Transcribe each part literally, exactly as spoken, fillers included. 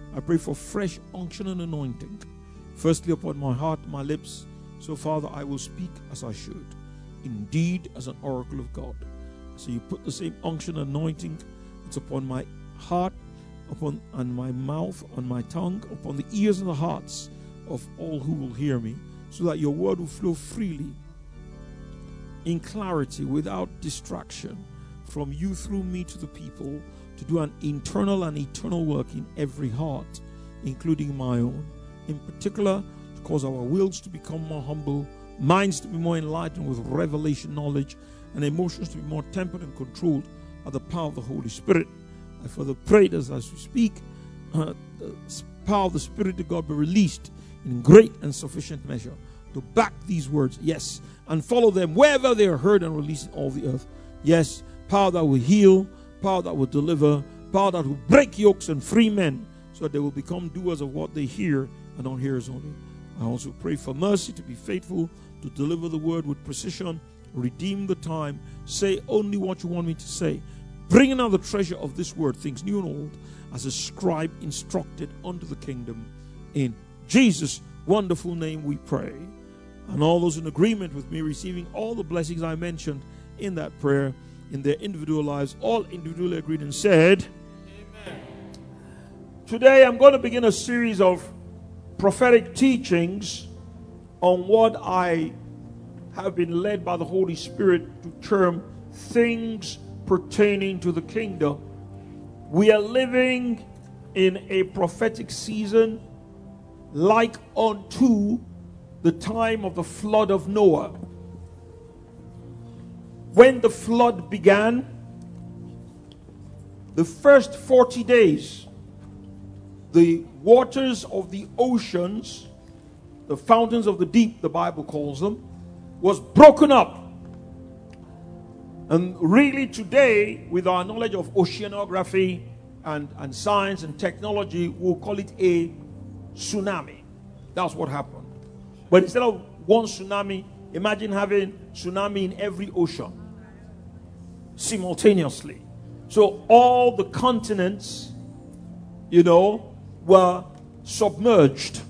I pray for fresh unction and anointing. Firstly upon my heart, my lips. So, Father, I will speak as I should. Indeed, as an oracle of God. So you put the same unction and anointing. It's upon my heart, upon on my mouth, on my tongue, upon the ears and the hearts of all who will hear me, so that your word will flow freely, in clarity, without distraction, from you through me to the people, to do an internal and eternal work in every heart, including my own. In particular, to cause our wills to become more humble, minds to be more enlightened with revelation knowledge, and emotions to be more tempered and controlled by the power of the Holy Spirit. I further pray that as we speak, uh, the power of the Spirit of God be released in great and sufficient measure to back these words, yes, and follow them wherever they are heard and released in all the earth. Yes, power that will heal, power that will deliver, power that will break yokes and free men, so that they will become doers of what they hear and not hearers only. I also pray for mercy to be faithful, to deliver the word with precision, redeem the time, say only what you want me to say, bringing out the treasure of this word, things new and old, as a scribe instructed unto the kingdom. In Jesus' wonderful name we pray. And all those in agreement with me receiving all the blessings I mentioned in that prayer in their individual lives, all individually agreed and said, Amen. Today I'm going to begin a series of prophetic teachings on what I have been led by the Holy Spirit to term things pertaining to the kingdom. We are living in a prophetic season like unto the time of the flood of Noah. When the flood began, the first forty days, the waters of the oceans, the fountains of the deep, the Bible calls them, was broken up. And really today, with our knowledge of oceanography and, and science and technology, we'll call it a tsunami. That's what happened. But instead of one tsunami, imagine having tsunami in every ocean simultaneously. So all the continents, you know, were submerged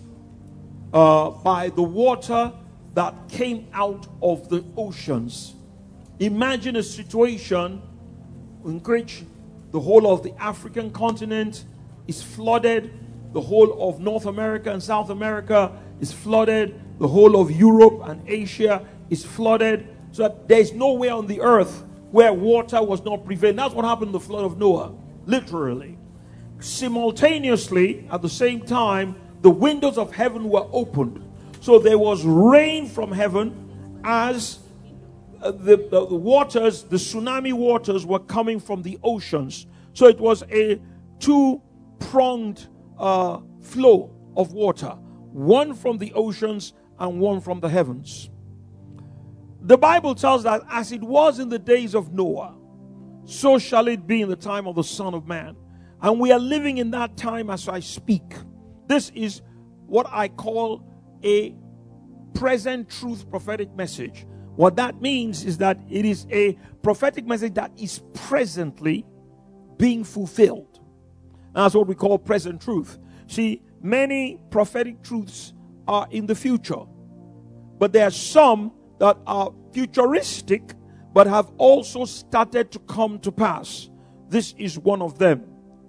uh, by the water that came out of the oceans. Imagine a situation in which the whole of the African continent is flooded, the whole of North America and South America is flooded, the whole of Europe and Asia is flooded, so that there's nowhere on the earth where water was not prevailing. That's what happened in the flood of Noah, literally. Simultaneously, at the same time, the windows of heaven were opened. So there was rain from heaven as uh, the, the, the waters, the tsunami waters were coming from the oceans. So it was a two-pronged uh, flow of water. One from the oceans and one from the heavens. The Bible tells that as it was in the days of Noah, so shall it be in the time of the Son of Man. And we are living in that time as I speak. This is what I call a present truth prophetic message. What that means is that it is a prophetic message that is presently being fulfilled. That's what we call present truth. See, many prophetic truths are in the future, but there are some that are futuristic but have also started to come to pass. This is one of them.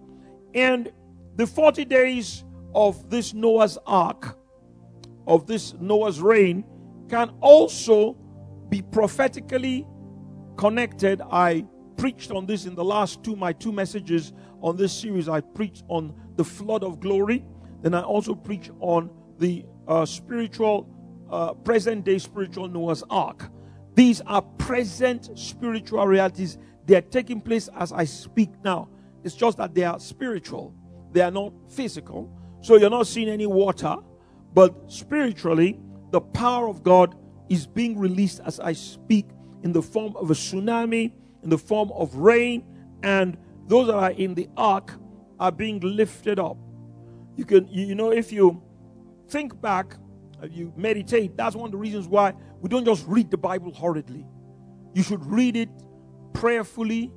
And the forty days of this Noah's ark, of this Noah's reign, can also be prophetically connected. I preached on this in the last two, my two messages on this series. I preached on the flood of glory. Then I also preached on the uh, spiritual, uh, present day spiritual Noah's ark. These are present spiritual realities. They are taking place as I speak now. It's just that they are spiritual. They are not physical. So you're not seeing any water. But spiritually, the power of God is being released as I speak in the form of a tsunami, in the form of rain. And those that are in the ark are being lifted up. You can, you know, if you think back, you meditate, that's one of the reasons why we don't just read the Bible hurriedly. You should read it prayerfully,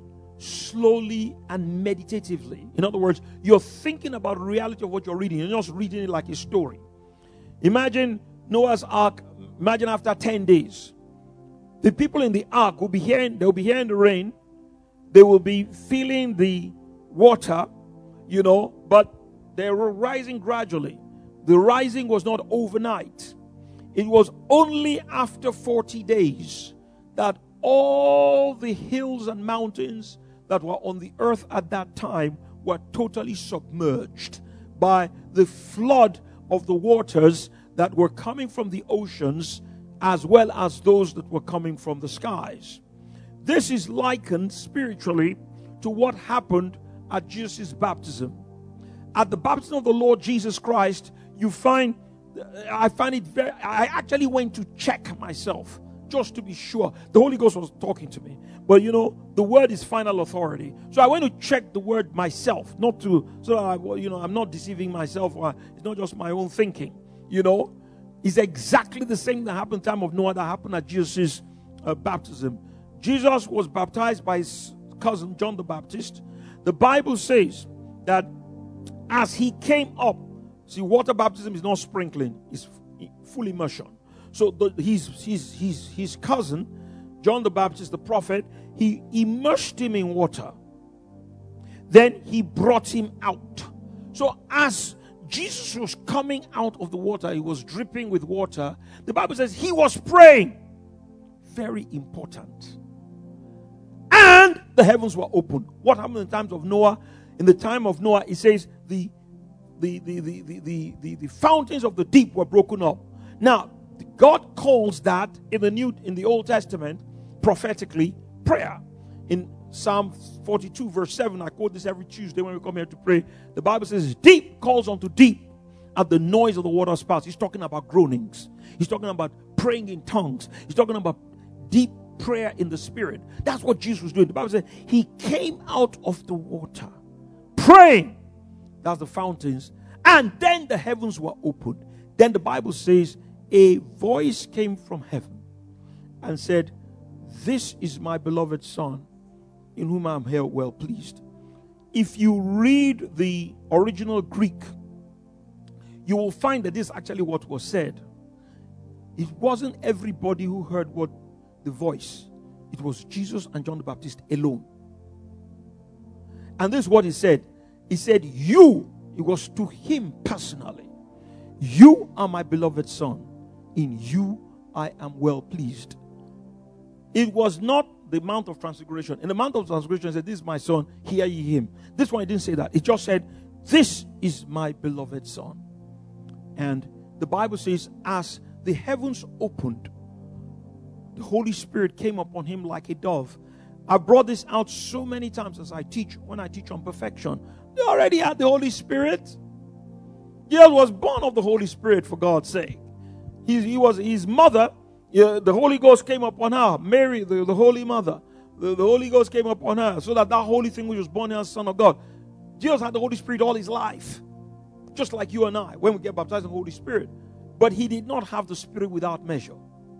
slowly and meditatively. In other words, you're thinking about the reality of what you're reading. You're not just reading it like a story. Imagine Noah's Ark. Imagine after ten days. The people in the ark will be hearing, they'll be hearing the rain. They will be feeling the water, you know, but they were rising gradually. The rising was not overnight. It was only after forty days that all the hills and mountains that were on the earth at that time were totally submerged by the flood of the waters that were coming from the oceans, as well as those that were coming from the skies. This is likened spiritually to what happened at Jesus' baptism. At the baptism of the Lord Jesus Christ, you find, I find it very, I actually went to check myself just to be sure. The Holy Ghost was talking to me. But you know, the word is final authority. So I went to check the word myself, not to, so that I, you know, I'm not deceiving myself, or it's not just my own thinking. You know, it's exactly the same that happened in the time of Noah that happened at Jesus' uh, baptism. Jesus was baptized by his cousin John the Baptist. The Bible says that as he came up, see, water baptism is not sprinkling, it's full immersion. So the, his, his, his, his cousin, John the Baptist, the prophet, he immersed him in water. Then he brought him out. So as Jesus was coming out of the water, he was dripping with water. The Bible says he was praying. Very important. And the heavens were opened. What happened in the times of Noah? In the time of Noah, it says the the the the the the, the, the fountains of the deep were broken up. Now, God calls that in the New in the Old Testament prophetically prayer. In Psalm forty-two verse seven, I quote this every Tuesday when we come here to pray. The Bible says, deep calls unto deep at the noise of the water spouts. He's talking about groanings. He's talking about praying in tongues. He's talking about deep prayer in the spirit. That's what Jesus was doing. The Bible says he came out of the water praying. That's the fountains. And then the heavens were opened. Then the Bible says a voice came from heaven and said, this is my beloved Son, in whom I am here well pleased. If you read the original Greek, you will find that this is actually what was said. It wasn't everybody who heard what the voice. It was Jesus and John the Baptist alone. And this is what he said. He said, you, it was to him personally, you are my beloved Son. In you I am well pleased. It was not the Mount of Transfiguration. In the Mount of Transfiguration, it said, this is my Son, hear ye him. This one, it didn't say that. It just said, this is my beloved Son. And the Bible says, as the heavens opened, the Holy Spirit came upon him like a dove. I brought this out so many times as I teach, when I teach on perfection. They already had the Holy Spirit. Jesus was born of the Holy Spirit, for God's sake. He, he was his mother. Yeah, the Holy Ghost came upon her. Mary, the, the Holy Mother. The, the Holy Ghost came upon her, so that that holy thing which was born as Son of God. Jesus had the Holy Spirit all his life. Just like you and I, when we get baptized in the Holy Spirit. But he did not have the Spirit without measure.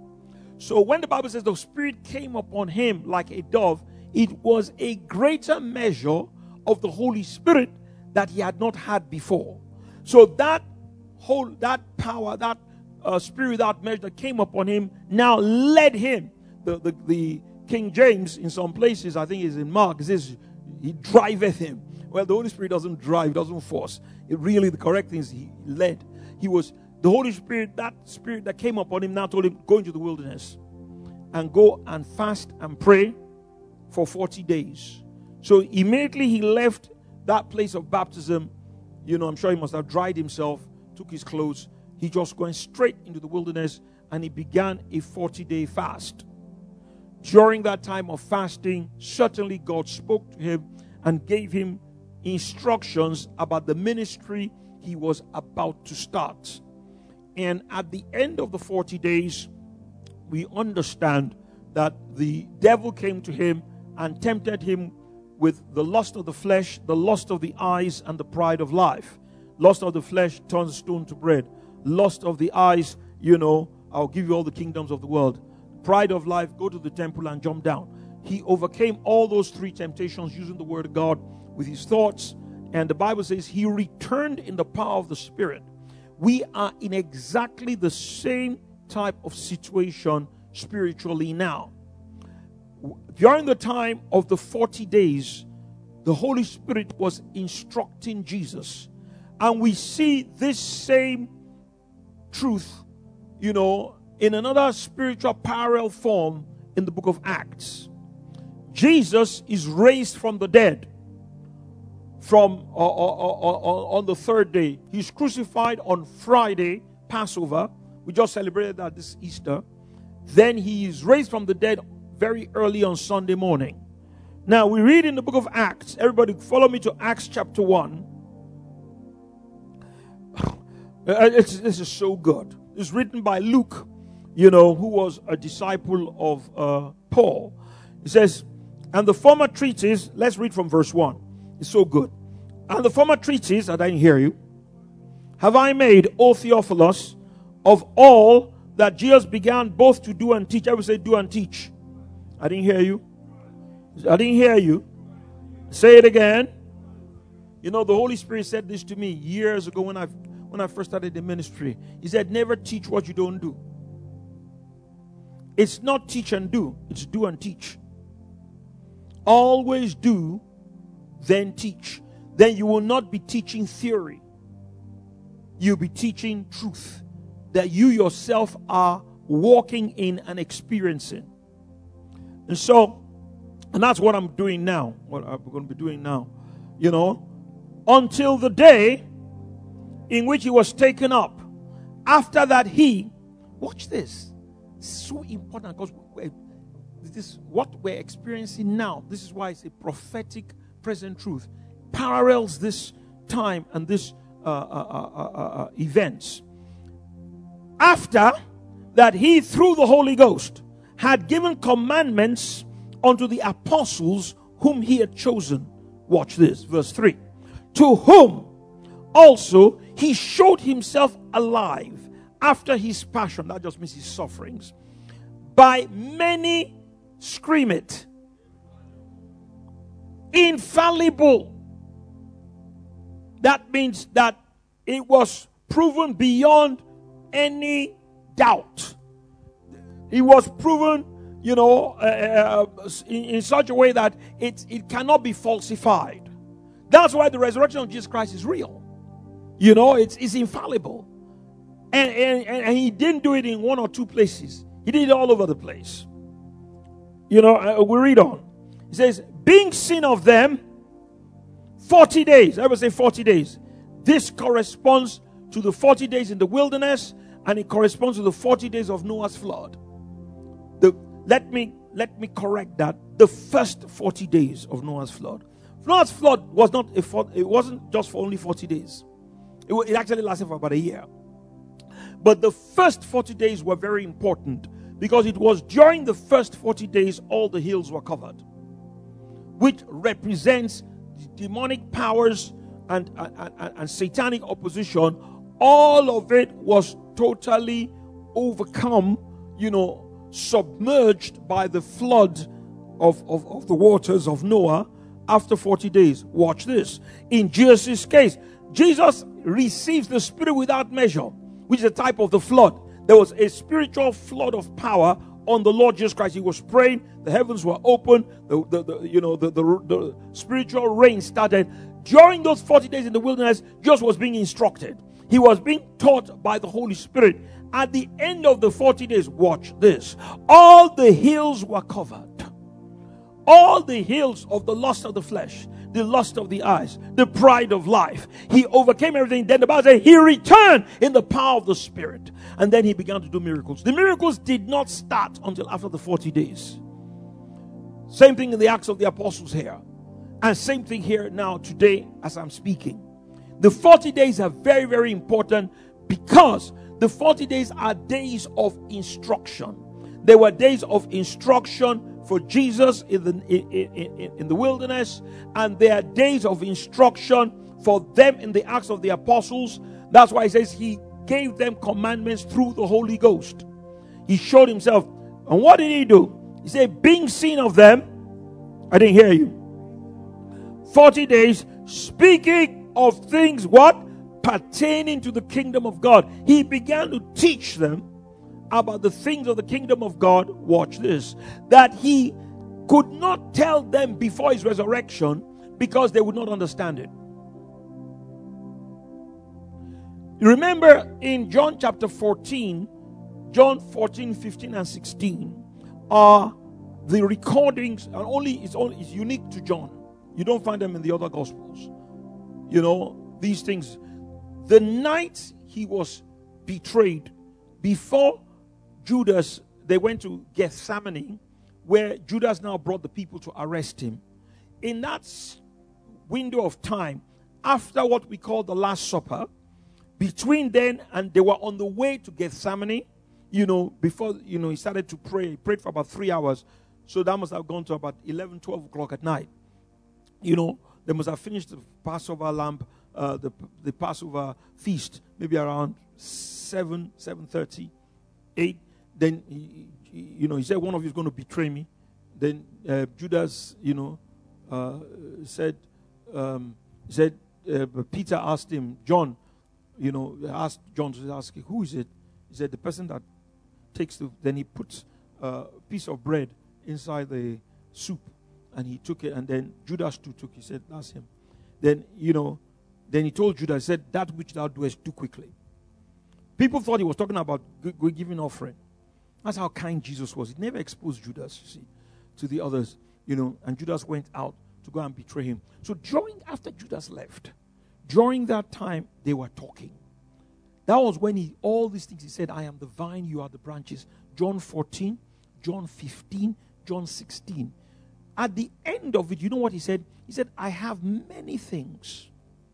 So when the Bible says the Spirit came upon him like a dove, it was a greater measure of the Holy Spirit that he had not had before. So that whole, that power, that uh, Spirit without measure that came upon him now led him. The, the, the King James in some places, I think is in Mark, it says he driveth him. Well, the Holy Spirit doesn't drive, doesn't force. It really, the correct thing is he led. He was, the Holy Spirit, that Spirit that came upon him now told him, go into the wilderness and go and fast and pray for forty days. So immediately he left that place of baptism. You know, I'm sure he must have dried himself, took his clothes. He just went straight into the wilderness and he began a forty-day fast. During that time of fasting, certainly God spoke to him and gave him instructions about the ministry he was about to start. And at the end of the forty days, we understand that the devil came to him and tempted him with the lust of the flesh, the lust of the eyes, and the pride of life. Lust of the flesh turns stone to bread. Lust of the eyes, you know, I'll give you all the kingdoms of the world. Pride of life, go to the temple and jump down. he overcame all those three temptations using the word of God with his thoughts. And the Bible says he returned in the power of the Spirit. We are in exactly the same type of situation spiritually now. During the time of the forty days, the Holy Spirit was instructing Jesus. And we see this same truth, you know, in another spiritual parallel form in the book of Acts. Jesus is raised from the dead from uh, uh, uh, uh, on the third day. He's crucified on Friday, Passover. We just celebrated that this Easter. Then he is raised from the dead very early on Sunday morning. Now we read in the book of Acts. Everybody follow me to Acts chapter one. It's, this is so good. It's written by Luke, you know, who was a disciple of uh, Paul. It says, and the former treatise, let's read from verse one. It's so good. And the former treatise, I didn't hear you, have I made, O Theophilus, of all that Jesus began both to do and teach. I would say do and teach. I didn't hear you. I didn't hear you. Say it again. You know, the Holy Spirit said this to me years ago when I when I first started the ministry. He said, never teach what you don't do. It's not teach and do. It's do and teach. Always do, then teach. Then you will not be teaching theory. You'll be teaching truth that you yourself are walking in and experiencing. And so, and that's what I'm doing now. What I'm going to be doing now. You know, until the day in which he was taken up. After that he, watch this. So important because this is what we're experiencing now. This is why it's a prophetic present truth. Parallels this time and this uh, uh, uh, uh, uh, events. After that he, through the Holy Ghost, had given commandments unto the apostles whom he had chosen. Watch this, verse three. To whom also he showed himself alive after his passion. That just means his sufferings. By many, scream it, infallible. That means that it was proven beyond any doubt. It was proven, you know, uh, uh, in, in such a way that it, it cannot be falsified. That's why the resurrection of Jesus Christ is real. You know, it's, it's infallible. And, and, and he didn't do it in one or two places. He did it all over the place. You know, uh, we read on. He says, being seen of them forty days. I would say forty days. This corresponds to the forty days in the wilderness, and it corresponds to the forty days of Noah's flood. The, let me let me correct that. The first forty days of Noah's flood. Noah's flood was not a it wasn't just for only forty days. It, it actually lasted for about a year. But the first forty days were very important because it was during the first forty days all the hills were covered, which represents the demonic powers and, and, and, and satanic opposition. All of it was totally overcome, you know, submerged by the flood of, of, of the waters of Noah after forty days. Watch this. In Jesus' case, Jesus receives the Spirit without measure, which is a type of the flood. There was a spiritual flood of power on the Lord Jesus Christ. He was praying, the heavens were open, the, the, the you know the, the, the spiritual rain started. During those forty days in the wilderness, Jesus was being instructed. He was being taught by the Holy Spirit. At the end of the forty days, watch this. All the hills were covered. All the hills of the lust of the flesh, the lust of the eyes, the pride of life. He overcame everything. Then the Bible says he returned in the power of the Spirit. And then he began to do miracles. The miracles did not start until after the forty days. Same thing in the Acts of the Apostles here. And same thing here now today as I'm speaking. The forty days are very, very important because the forty days are days of instruction. They were days of instruction for Jesus in the, in, in, in the wilderness, and there are days of instruction for them in the Acts of the Apostles. That's why he says he gave them commandments through the Holy Ghost. He showed himself. And what did he do? He said, being seen of them I didn't hear you. forty days speaking of things what? Pertaining to the kingdom of God. He began to teach them about the things of the kingdom of God. Watch this. That he could not tell them before his resurrection because they would not understand it. Remember in John chapter fourteen, John fourteen, fifteen and sixteen are the recordings, and only it's only it's unique to John. You don't find them in the other gospels. You know, these things. The night he was betrayed, before Judas, they went to Gethsemane, where Judas now brought the people to arrest him. In that window of time, after what we call the Last Supper, between then and they were on the way to Gethsemane, you know, before, you know, he started to pray. He prayed for about three hours. So that must have gone to about eleven, twelve o'clock at night. You know, they must have finished the Passover lamb, uh, the, the Passover feast, maybe around seven, seven thirty, eight. Then, he, he, you know, he said, one of you is going to betray me. Then uh, Judas, you know, uh, said, um, said uh, Peter asked him, John, you know, asked John to ask, who is it? He said, the person that takes the, then he puts a piece of bread inside the soup, and he took it, and then Judas too took it. He said, that's him. Then, you know, then he told Judas, he said, that which thou doest, do quickly. People thought he was talking about giving offering. That's how kind Jesus was. He never exposed Judas, you see, to the others, you know, and Judas went out to go and betray him. So during, after Judas left, during that time, they were talking. That was when he, all these things he said, I am the vine, you are the branches. John fourteen, John fifteen, John sixteen. At the end of it, you know what he said? He said, I have many things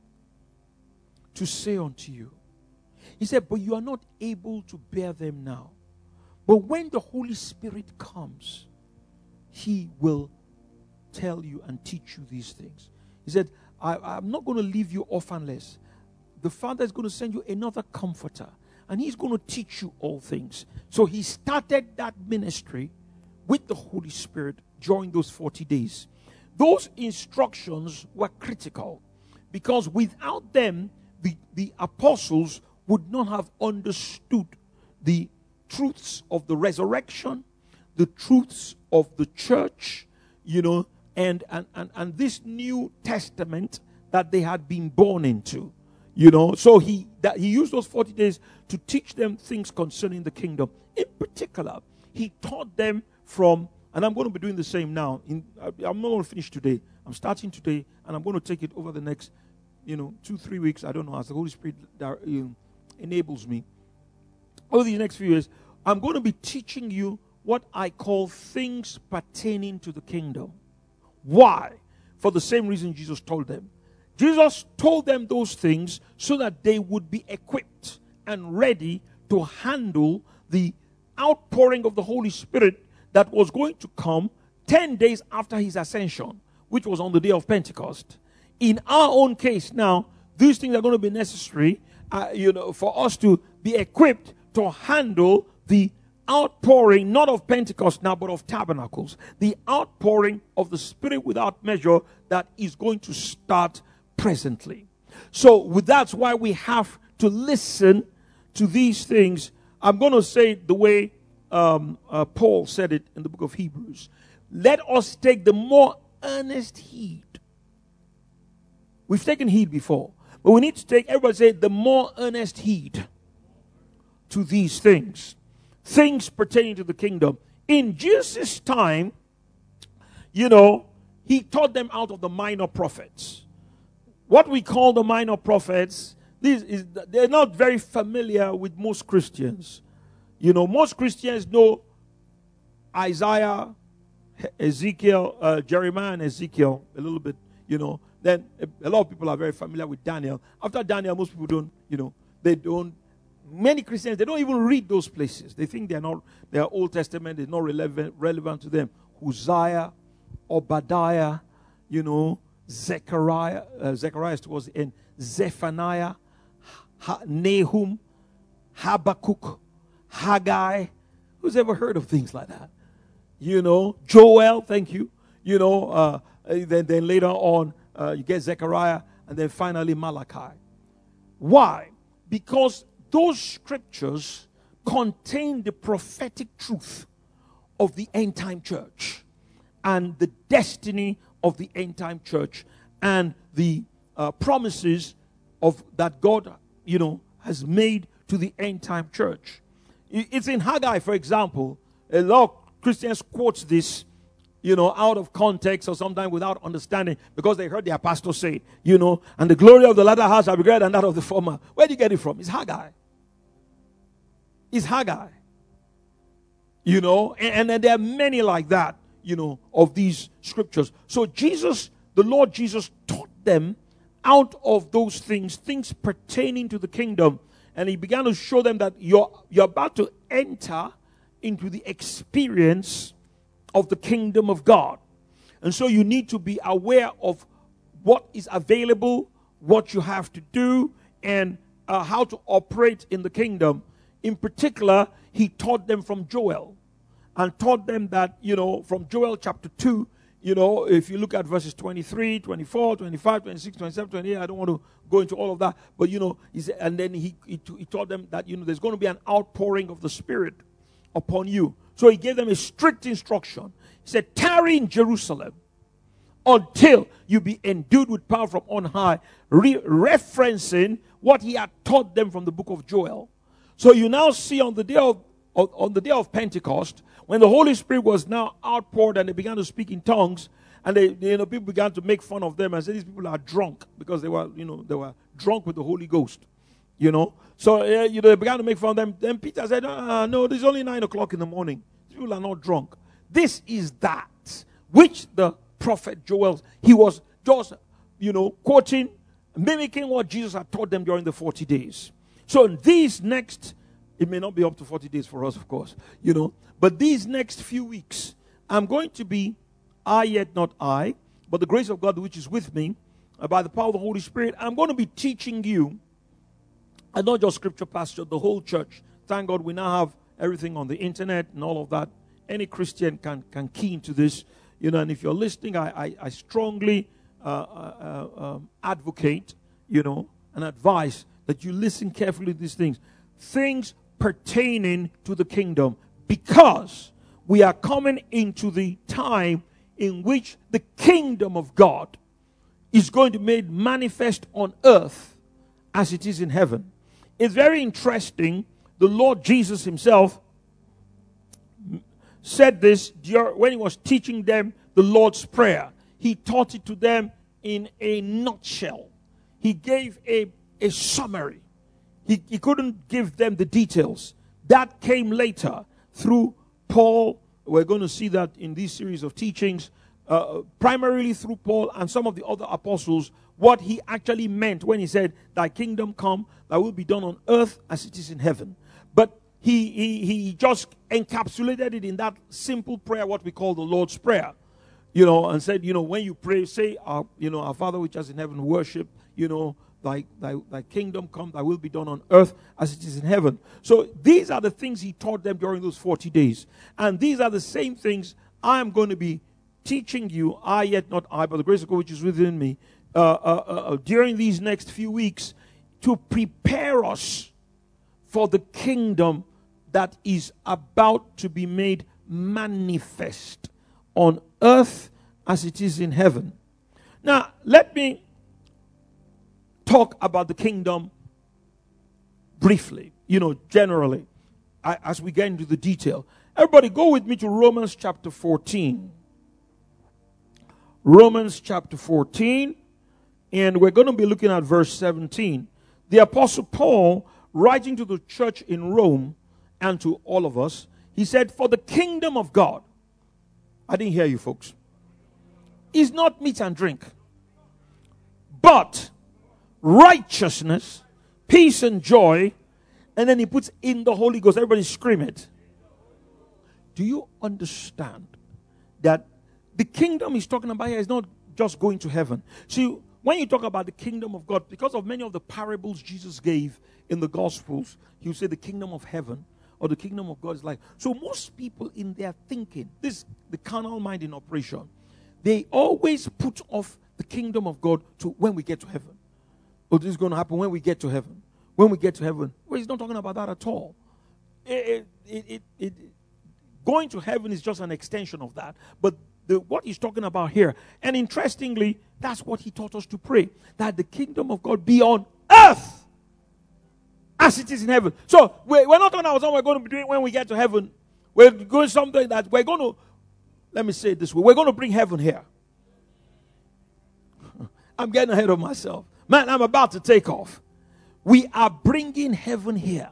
to say unto you. He said, but you are not able to bear them now. But when the Holy Spirit comes, he will tell you and teach you these things. He said, I, I'm not going to leave you orphanless. The Father is going to send you another comforter, and he's going to teach you all things. So he started that ministry with the Holy Spirit during those forty days. Those instructions were critical, because without them, the, the apostles would not have understood the truths of the resurrection, the truths of the church, you know, and, and, and, and this New Testament that they had been born into. You know, so he that he used those forty days to teach them things concerning the kingdom. In particular, he taught them from, and I'm going to be doing the same now. In, I'm not going to finish today. I'm starting today, and I'm going to take it over the next, you know, two, three weeks. I don't know, as the Holy Spirit that, you know, enables me. Over these next few years, I'm going to be teaching you what I call things pertaining to the kingdom. Why? For the same reason Jesus told them. Jesus told them those things so that they would be equipped and ready to handle the outpouring of the Holy Spirit that was going to come ten days after his ascension, which was on the day of Pentecost. In our own case now, these things are going to be necessary, uh, you know, for us to be equipped to handle the outpouring, not of Pentecost now, but of tabernacles. The outpouring of the Spirit without measure that is going to start presently. So with that's why we have to listen to these things. I'm going to say it the way um, uh, Paul said it in the book of Hebrews. Let us take the more earnest heed. We've taken heed before, but we need to take, everybody say, the more earnest heed to these things. Things pertaining to the kingdom. In Jesus' time, you know, he taught them out of the minor prophets. What we call the minor prophets, these is, they're not very familiar with most Christians. You know, most Christians know Isaiah, Ezekiel, uh, Jeremiah and Ezekiel a little bit, you know. Then a, a lot of people are very familiar with Daniel. After Daniel, most people don't, you know, they don't, many Christians, they don't even read those places. They think they're not, they're Old Testament, they're not relevant, relevant to them. Hosea, Obadiah, you know, Zechariah, uh, Zechariah is towards the end, Zephaniah, ha- Nahum, Habakkuk, Haggai. Who's ever heard of things like that? You know, Joel, thank you. you know, uh, then, then later on, uh, you get Zechariah, and then finally Malachi. Why? Because those scriptures contain the prophetic truth of the end time church and the destiny of the end time church and the uh, promises of that God, you know, has made to the end time church. It's in Haggai, for example. A lot of Christians quote this, you know, out of context or sometimes without understanding because they heard their pastor say it, you know, and the glory of the latter house shall be greater than that of the former. Where do you get it from? It's Haggai. It's Haggai. You know, and, and then there are many like that, you know, of these scriptures. So Jesus, the Lord Jesus, taught them out of those things, things pertaining to the kingdom. And he began to show them that you're, you're about to enter into the experience of the kingdom of God. And so you need to be aware of what is available, what you have to do, and uh, how to operate in the kingdom. In particular, he taught them from Joel and taught them that, you know, from Joel chapter two, you know, if you look at verses twenty-three, twenty-four, twenty-five, twenty-six, twenty-seven, twenty-eight, I don't want to go into all of that. But, you know, he said, and then he, he, he taught them that, you know, there's going to be an outpouring of the Spirit upon you. So he gave them a strict instruction. He said, tarry in Jerusalem until you be endued with power from on high, re- referencing what he had taught them from the book of Joel. So you now see on the day of, of on the day of Pentecost, when the Holy Spirit was now outpoured and they began to speak in tongues, and they, you know, people began to make fun of them and say these people are drunk because they were, you know, they were drunk with the Holy Ghost, you know. So uh, you know, they began to make fun of them. Then Peter said, ah, "No, it's only nine o'clock in the morning. These people are not drunk. This is that which the prophet Joel, he was just, you know, quoting, mimicking what Jesus had taught them during the forty days. So these next, it may not be up to forty days for us, of course, you know, but these next few weeks, I'm going to be, I yet not I, but the grace of God which is with me, uh, by the power of the Holy Spirit, I'm going to be teaching you, and not just scripture pastor, the whole church. Thank God we now have everything on the internet and all of that. Any Christian can, can key into this, you know, and if you're listening, I, I, I strongly uh, uh, um, advocate, you know, and advise that you listen carefully to these things. Things pertaining to the kingdom, because we are coming into the time in which the kingdom of God is going to be made manifest on earth as it is in heaven. It's very interesting. The Lord Jesus himself said this when he was teaching them the Lord's Prayer. He taught it to them in a nutshell. He gave a, a summary. He, he couldn't give them the details. That came later through Paul. We're going to see that in this series of teachings, uh, primarily through Paul and some of the other apostles, what he actually meant when he said, thy kingdom come, thy will be done on earth as it is in heaven. But he, he, he just encapsulated it in that simple prayer, what we call the Lord's Prayer. You know, and said, you know, when you pray, say, our, you know, our Father which is in heaven, worship, you know, Thy, thy, thy kingdom come, thy will be done on earth as it is in heaven. So these are the things he taught them during those forty days. And these are the same things I am going to be teaching you, I yet not I, but the grace of God which is within me, uh, uh, uh, during these next few weeks to prepare us for the kingdom that is about to be made manifest on earth as it is in heaven. Now, let me talk about the kingdom briefly, you know, generally, as we get into the detail. Everybody go with me to Romans chapter fourteen. Romans chapter fourteen, and we're going to be looking at verse seventeen. The Apostle Paul, writing to the church in Rome and to all of us, he said, for the kingdom of God, I didn't hear you folks, is not meat and drink, but righteousness, peace and joy, and then he puts in the Holy Ghost. Everybody scream it. Do you understand that the kingdom he's talking about here is not just going to heaven? See, when you talk about the kingdom of God, because of many of the parables Jesus gave in the Gospels, he would say the kingdom of heaven or the kingdom of God is like. So most people in their thinking, this the carnal mind in operation, they always put off the kingdom of God to when we get to heaven. Oh, this is going to happen when we get to heaven. When we get to heaven. Well, he's not talking about that at all. It, it, it, it, going to heaven is just an extension of that. But the, what he's talking about here, and interestingly, that's what he taught us to pray, that the kingdom of God be on earth as it is in heaven. So we're, we're not talking about something we're going to be doing when we get to heaven. We're going something that we're going to, let me say it this way, we're going to bring heaven here. I'm getting ahead of myself. Man, I'm about to take off. We are bringing heaven here.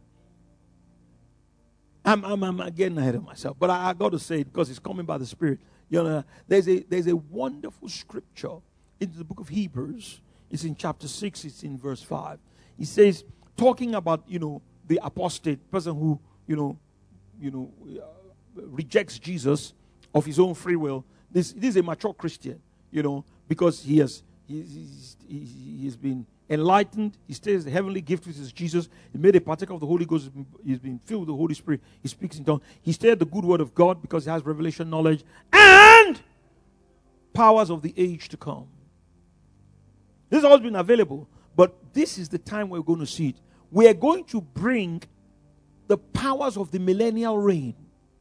I'm, I'm, I'm getting ahead of myself. But I, I got to say it because it's coming by the Spirit. You know, there's a, there's a wonderful scripture in the book of Hebrews. It's in chapter six. It's in verse five. He says, talking about, you know, the apostate, person who, you know, you know, uh, rejects Jesus of his own free will. This, this is a mature Christian, you know, because he has he's, he's, he's been enlightened. He stays the heavenly gift, which is Jesus. He made a partaker of the Holy Ghost. He's been filled with the Holy Spirit. He speaks in tongues. He stays the good word of God because he has revelation knowledge and powers of the age to come. This has always been available, but this is the time we're going to see it. We are going to bring the powers of the millennial reign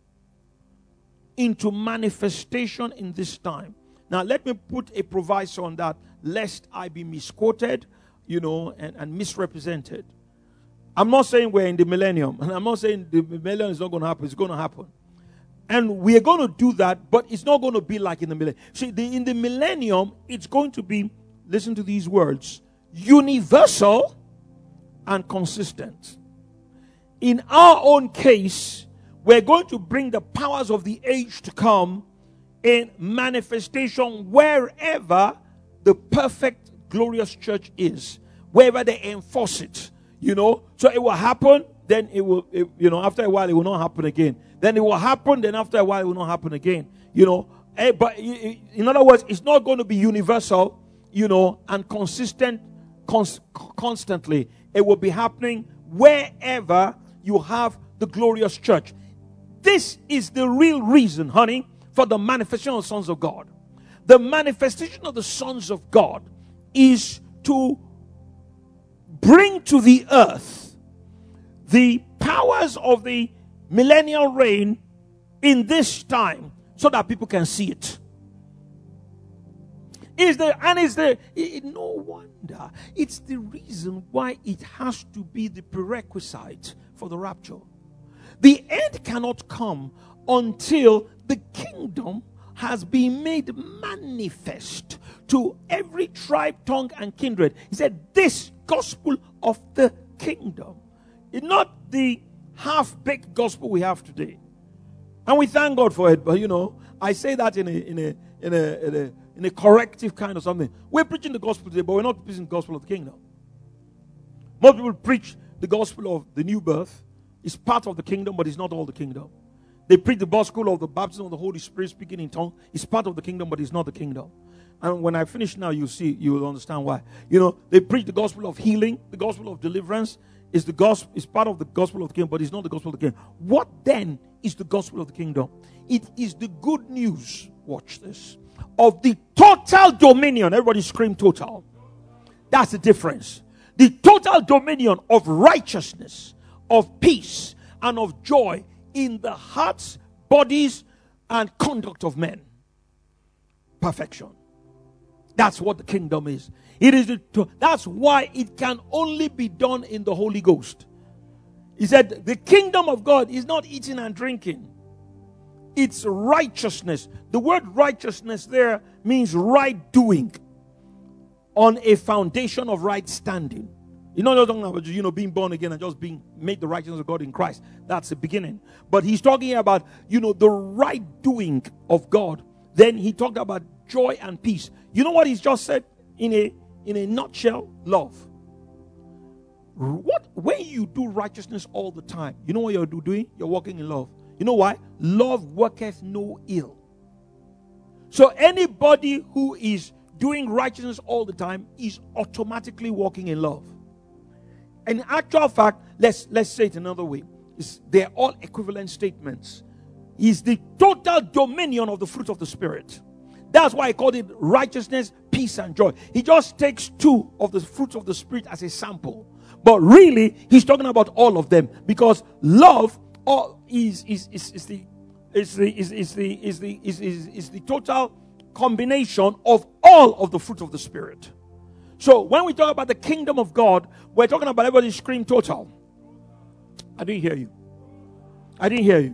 into manifestation in this time. Now, let me put a proviso on that, lest I be misquoted, you know, and, and misrepresented. I'm not saying we're in the millennium, and I'm not saying the millennium is not going to happen. It's going to happen. And we are going to do that, but it's not going to be like in the millennium. See, the, in the millennium, it's going to be, listen to these words, universal and consistent. In our own case, we're going to bring the powers of the age to come in manifestation wherever the perfect, glorious church is. Wherever they enforce it, you know. So it will happen, then it will, it, you know, after a while it will not happen again. Then it will happen, then after a while it will not happen again. You know. Eh, but in other words, it's not going to be universal, you know, and consistent cons- constantly. It will be happening wherever you have the glorious church. This is the real reason, honey, for the manifestation of the sons of God. The manifestation of the sons of God is to bring to the earth the powers of the millennial reign in this time so that people can see it. Is there, and is there, it, no wonder. It's the reason why it has to be the prerequisite for the rapture. The end cannot come until the kingdom has been made manifest to every tribe, tongue, and kindred. He said, this gospel of the kingdom is not the half-baked gospel we have today. And we thank God for it, but you know, I say that in a in a in a in a, in a corrective kind of something. We're preaching the gospel today, but we're not preaching the gospel of the kingdom. Most people preach the gospel of the new birth. It's part of the kingdom, but it's not all the kingdom. They preach the gospel of the baptism of the Holy Spirit, speaking in tongues. It's part of the kingdom, but it's not the kingdom. And when I finish now, you'll see, you will understand why. You know, they preach the gospel of healing, the gospel of deliverance. Is the gospel, is part of the gospel of the kingdom, but it's not the gospel of the kingdom. What then is the gospel of the kingdom? It is the good news, watch this, of the total dominion. Everybody scream total. That's the difference. The total dominion of righteousness, of peace, and of joy in the hearts, bodies, and conduct of men. Perfection. That's what the kingdom is. It is the, that's why it can only be done in the Holy Ghost. He said the kingdom of God is not eating and drinking. It's righteousness. The word righteousness there means right doing on a foundation of right standing. You're not just talking about, you know, being born again and just being made the righteousness of God in Christ. That's the beginning. But he's talking about, you know, the right doing of God. Then he talked about joy and peace. You know what he's just said in a in a nutshell? Love. What when you do righteousness all the time, you know what you're doing? You're walking in love. You know why? Love worketh no ill. So anybody who is doing righteousness all the time is automatically walking in love. In actual fact, let's let's say it another way. It's, they're all equivalent statements. Is the total dominion of the fruit of the Spirit. That's why I called it righteousness, peace, and joy. He just takes two of the fruits of the Spirit as a sample. But really, he's talking about all of them. Because love all is, is, is, is the is the is, is the is the is, is, is the total combination of all of the fruit of the Spirit. So when we talk about the kingdom of God, we're talking about, everybody scream total. I didn't hear you. I didn't hear you.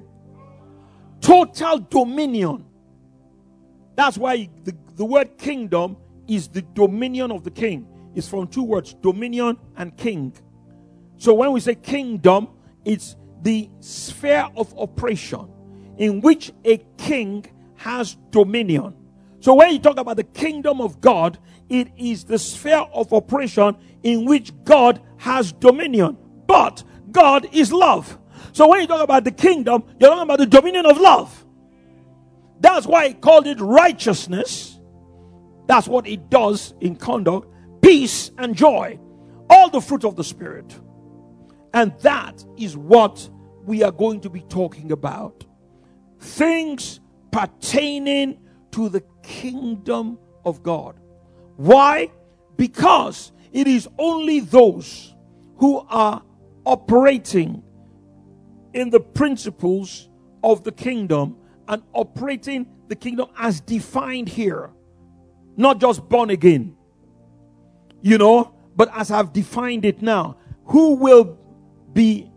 Total dominion. That's why the, the word kingdom is the dominion of the king. It's from two words, dominion and king. So when we say kingdom, it's the sphere of operation in which a king has dominion. So when you talk about the kingdom of God, it is the sphere of operation in which God has dominion. But God is love. So when you talk about the kingdom, you're talking about the dominion of love. That's why he called it righteousness. That's what it does in conduct. Peace and joy. All the fruit of the Spirit. And that is what we are going to be talking about. Things pertaining to the kingdom of God. Why? Because it is only those who are operating in the principles of the kingdom and operating the kingdom as defined here, not just born again, you know, but as I've defined it now, who will be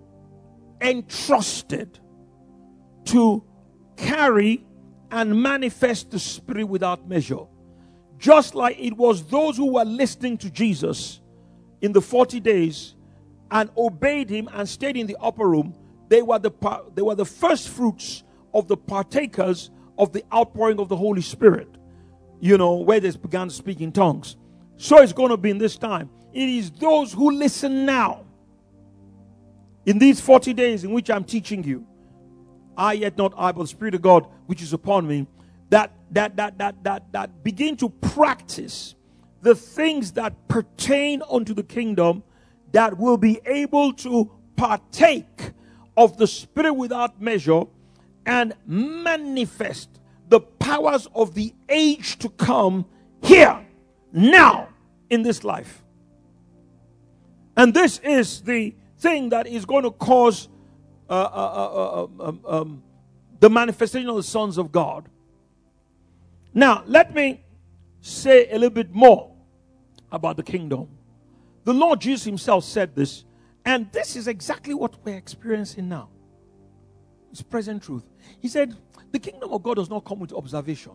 entrusted to carry and manifest the Spirit without measure. Just like it was those who were listening to Jesus in the forty days and obeyed him and stayed in the upper room, they were the they were the first fruits of the partakers of the outpouring of the Holy Spirit, you know, where they began to speak in tongues. So it's going to be in this time. It is those who listen now, in these forty days in which I'm teaching you, I yet not I, but the Spirit of God which is upon me, that that that that that that begin to practice the things that pertain unto the kingdom, that will be able to partake of the Spirit without measure and manifest the powers of the age to come here, now, in this life. And this is the thing that is going to cause uh, uh, uh, uh, um, um, the manifestation of the sons of God. Now, let me say a little bit more about the kingdom. The Lord Jesus himself said this, and this is exactly what we're experiencing now. It's present truth. He said, the kingdom of God does not come with observation.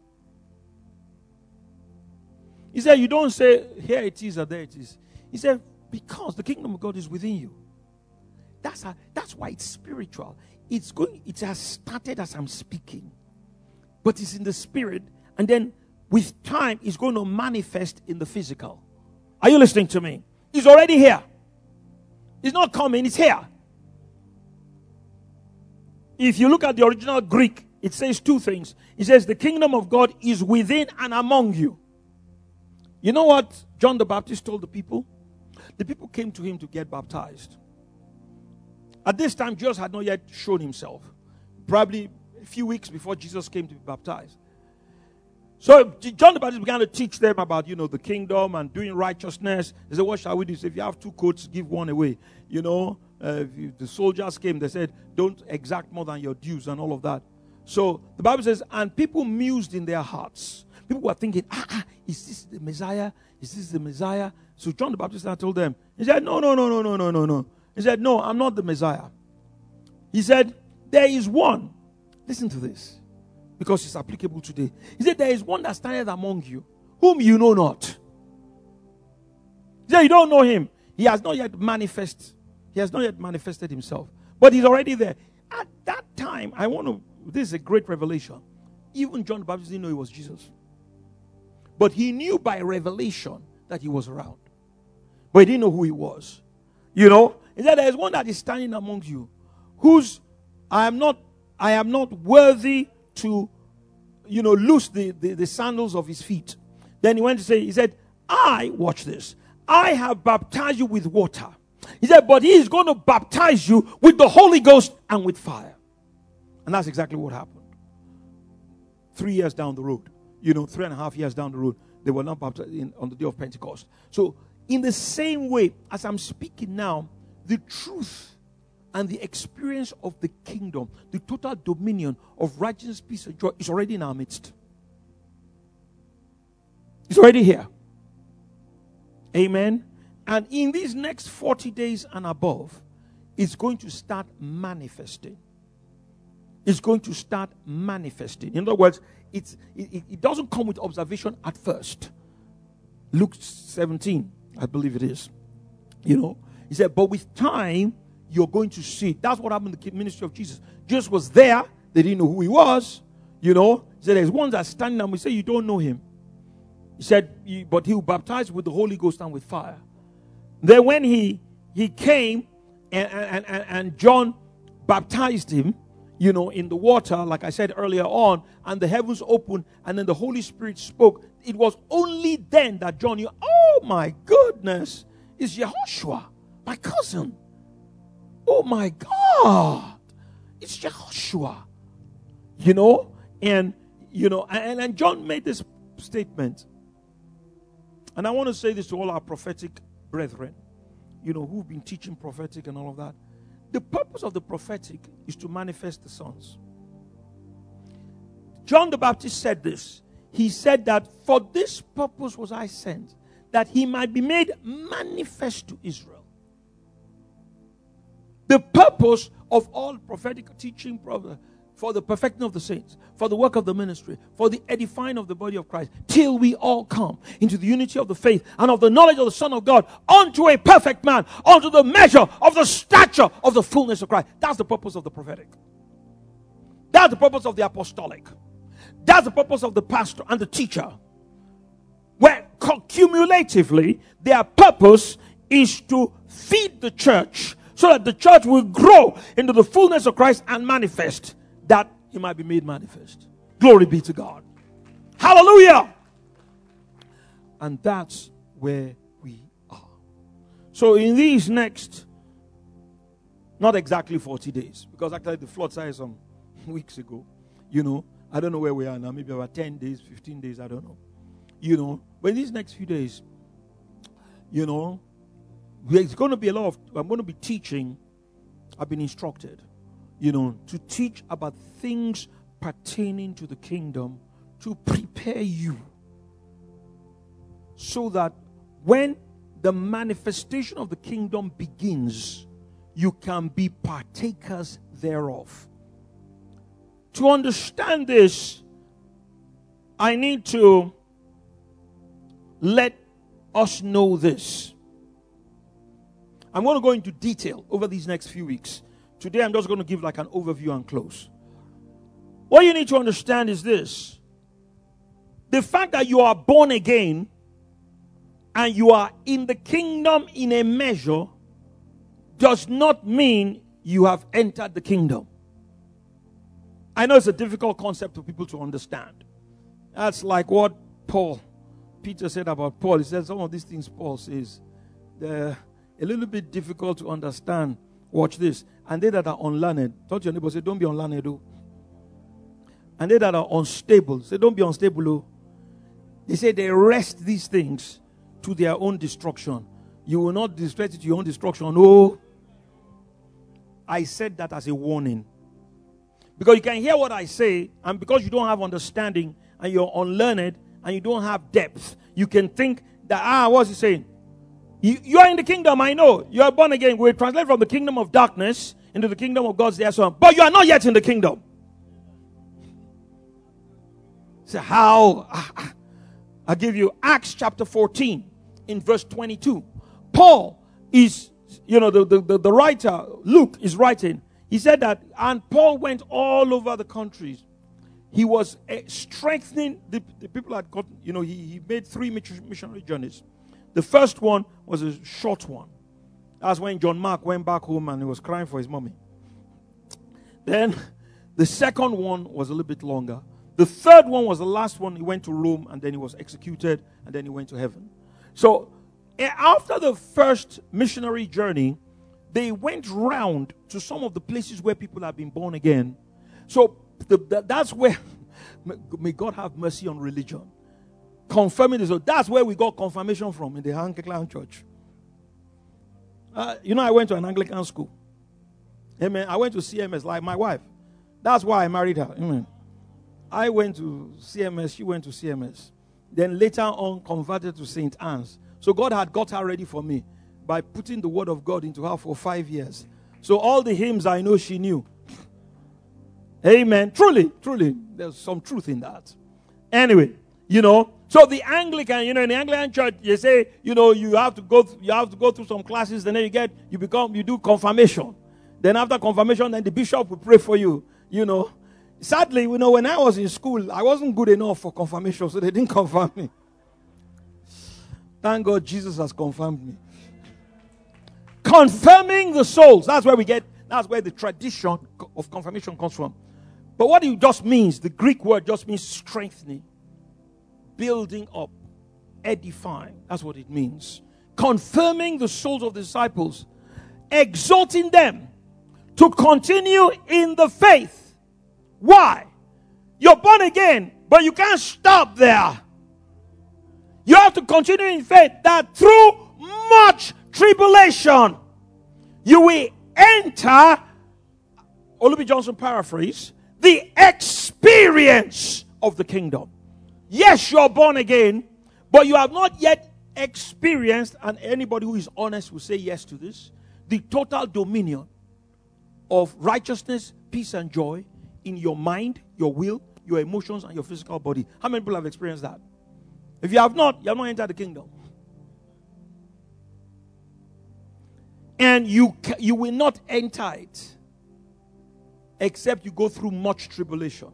He said, you don't say, here it is or there it is. He said, because the kingdom of God is within you. That's, a, that's why it's spiritual. It's going. It has started as I'm speaking. But it's in the spirit. And then with time, it's going to manifest in the physical. Are you listening to me? It's already here. It's not coming, it's here. If you look at the original Greek, it says two things. It says the kingdom of God is within and among you. You know what John the Baptist told the people? The people came to him to get baptized. At this time, Jesus had not yet shown himself. Probably a few weeks before Jesus came to be baptized. So John the Baptist began to teach them about, you know, the kingdom and doing righteousness. They said, what shall we do? So if you have two coats, give one away. You know, uh, if you, the soldiers came, they said, don't exact more than your dues and all of that. So the Bible says, and people mused in their hearts. People were thinking, ah, ah, is this the Messiah? Is this the Messiah? So John the Baptist told them, he said, no, no, no, no, no, no, no, no. He said, no, I'm not the Messiah. He said, there is one. Listen to this, because it's applicable today. He said, there is one that standeth among you, whom you know not. He said, you don't know him. He has not yet manifested. He has not yet manifested himself. But he's already there. At that time, I want to, this is a great revelation. Even John the Baptist didn't know he was Jesus. But he knew by revelation that he was around. But he didn't know who he was. You know? He said, there is one that is standing among you, whose I am not, I am not worthy to, you know, loose the, the, the sandals of his feet. Then he went to say, he said, I, watch this, I have baptized you with water. He said, but he is going to baptize you with the Holy Ghost and with fire. And that's exactly what happened. Three years down the road. you know, three and a half years down the road, they were not baptized in, on the day of Pentecost. So, in the same way, as I'm speaking now, the truth and the experience of the kingdom, the total dominion of righteousness, peace, and joy is already in our midst. It's already here. Amen. And in these next forty days and above, it's going to start manifesting. It's going to start manifesting. In other words, it's, it, it doesn't come with observation at first. Luke seventeen, I believe it is. You know, he said, but with time, you're going to see it. That's what happened in the ministry of Jesus. Jesus was there. They didn't know who he was. You know, he said, there's ones that are standing and we say, you don't know him. He said, but he will baptize with the Holy Ghost and with fire. Then when he he came and, and, and, and John baptized him, you know, in the water, like I said earlier on, and the heavens opened, and then the Holy Spirit spoke. It was only then that John knew, oh my goodness, it's Yehoshua, my cousin. Oh my God, it's Yehoshua. You know, and, you know, and, and John made this statement. And I want to say this to all our prophetic brethren, you know, who've been teaching prophetic and all of that. The purpose of the prophetic is to manifest the sons. John the Baptist said this. He said that for this purpose was I sent, that he might be made manifest to Israel. The purpose of all prophetic teaching, for the perfecting of the saints, for the work of the ministry, for the edifying of the body of Christ, till we all come into the unity of the faith and of the knowledge of the Son of God, unto a perfect man, unto the measure of the stature of the fullness of Christ. That's the purpose of the prophetic. That's the purpose of the apostolic. That's the purpose of the pastor and the teacher. Where cumulatively, their purpose is to feed the church so that the church will grow into the fullness of Christ and manifest, that he might be made manifest. Glory be to God. Hallelujah. And that's where we are. So in these next, not exactly forty days, because actually the flood started some weeks ago. You know, I don't know where we are now. Maybe about ten days, fifteen days, I don't know. You know, but in these next few days, you know, there's going to be a lot of, I'm going to be teaching, I've been instructed, you know, to teach about things pertaining to the kingdom, to prepare you so that when the manifestation of the kingdom begins, you can be partakers thereof. To understand this, I need to let us know this. I'm going to go into detail over these next few weeks. Today I'm just going to give like an overview and close. What you need to understand is this. The fact that you are born again and you are in the kingdom in a measure does not mean you have entered the kingdom. I know it's a difficult concept for people to understand. That's like what Paul, Peter said about Paul. He said some of these things Paul says, they're a little bit difficult to understand. Watch this. And they that are unlearned, talk to your neighbor, say, don't be unlearned, though. And they that are unstable, say, don't be unstable, though. They say they wrest these things to their own destruction. You will not distress it to your own destruction. No. I said that as a warning. Because you can hear what I say, and because you don't have understanding, and you're unlearned, and you don't have depth, you can think that, ah, what's he saying? You, you are in the kingdom, I know. You are born again. We translate from the kingdom of darkness into the kingdom of God's dear Son. But you are not yet in the kingdom. So how? I give you Acts chapter fourteen in verse twenty-two. Paul is, you know, the, the, the, the writer, Luke is writing. He said that, and Paul went all over the countries. He was uh, strengthening the, the people that got, you know, he, he made three missionary journeys. The first one was a short one. That's when John Mark went back home and he was crying for his mommy. Then the second one was a little bit longer. The third one was the last one. He went to Rome and then he was executed and then he went to heaven. So after the first missionary journey, they went round to some of the places where people have been born again. So the, the, that's where May God have mercy on religion. Confirming this. So that's where we got confirmation from in the Anglican church. Uh, you know, I went to an Anglican school. Amen. I went to C M S like my wife. That's why I married her. Amen. I went to C M S. She went to C M S. Then later on converted to Saint Anne's. So God had got her ready for me by putting the word of God into her for five years. So all the hymns I know she knew. Amen. Truly, truly, there's some truth in that. Anyway, you know, so the Anglican, you know, in the Anglican church, you say, you know, you have to go, th- you have to go through some classes, and then you get, you become, you do confirmation. Then after confirmation, then the bishop will pray for you. You know, sadly, you know, when I was in school, I wasn't good enough for confirmation, so they didn't confirm me. Thank God Jesus has confirmed me. Confirming the souls. That's where we get, that's where the tradition of confirmation comes from. But what it just means, the Greek word just means strengthening, building up, edifying. That's what it means. Confirming the souls of the disciples, exhorting them to continue in the faith. Why? You're born again, but you can't stop there. You have to continue in faith that through much tribulation, you will enter, Olubi Johnson paraphrase, the experience of the kingdom. Yes, you're born again, but you have not yet experienced, and anybody who is honest will say yes to this, the total dominion of righteousness, peace, and joy in your mind, your will, your emotions, and your physical body. How many people have experienced that? If you have not, you have not entered the kingdom. And you, you will not enter it except you go through much tribulation.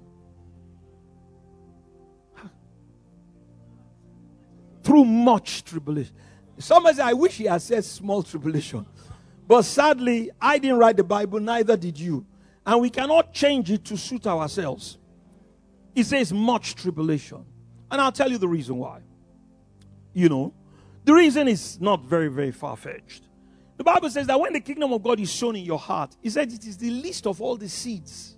Through much tribulation. Somebody said, I wish he had said small tribulation. But sadly, I didn't write the Bible, neither did you. And we cannot change it to suit ourselves. It says much tribulation. And I'll tell you the reason why. You know, the reason is not very, very far-fetched. The Bible says that when the kingdom of God is sown in your heart, it said it is the least of all the seeds.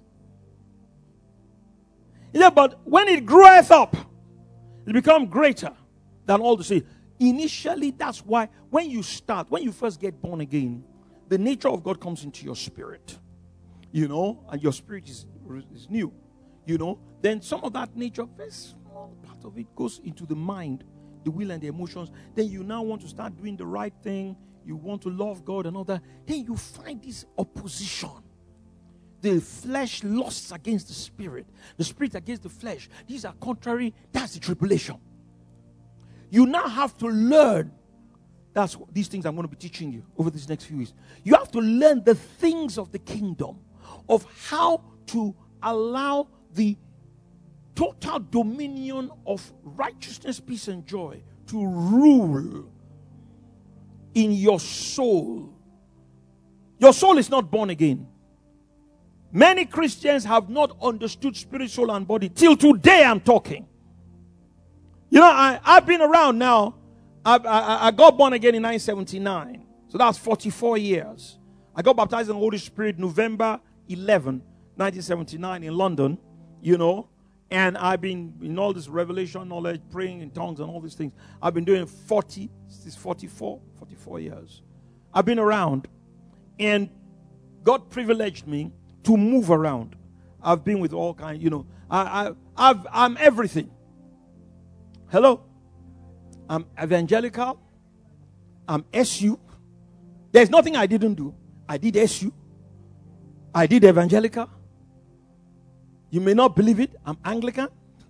He said, but when it groweth up, it becomes greater than all the seeds. Initially, that's why when you start, when you first get born again, the nature of God comes into your spirit. You know, and your spirit is, is new. You know, then some of that nature, very small part of it goes into the mind, the will and the emotions. Then you now want to start doing the right thing. You want to love God and all that. Then you find this opposition. The flesh lusts against the spirit. The spirit against the flesh. These are contrary. That's the tribulation. You now have to learn. That's what, these things I'm going to be teaching you over these next few weeks. You have to learn the things of the kingdom. Of how to allow the total dominion of righteousness, peace, and joy to rule in your soul. Your soul is not born again. Many Christians have not understood spirit, soul, and body. Till today I'm talking. You know, I, I've been around now. I, I, I got born again in nineteen seventy-nine. So that's forty-four years. I got baptized in the Holy Spirit November eleventh, nineteen seventy-nine in London. You know, and I've been in all this revelation knowledge, praying in tongues and all these things. I've been doing forty, this forty-four, forty-four years. I've been around, and God privileged me to move around. I've been with all kinds, you know. I, I, I've, I'm everything. Hello? I'm evangelical. I'm S U. There's nothing I didn't do. I did S U. I did evangelical. You may not believe it. I'm Anglican.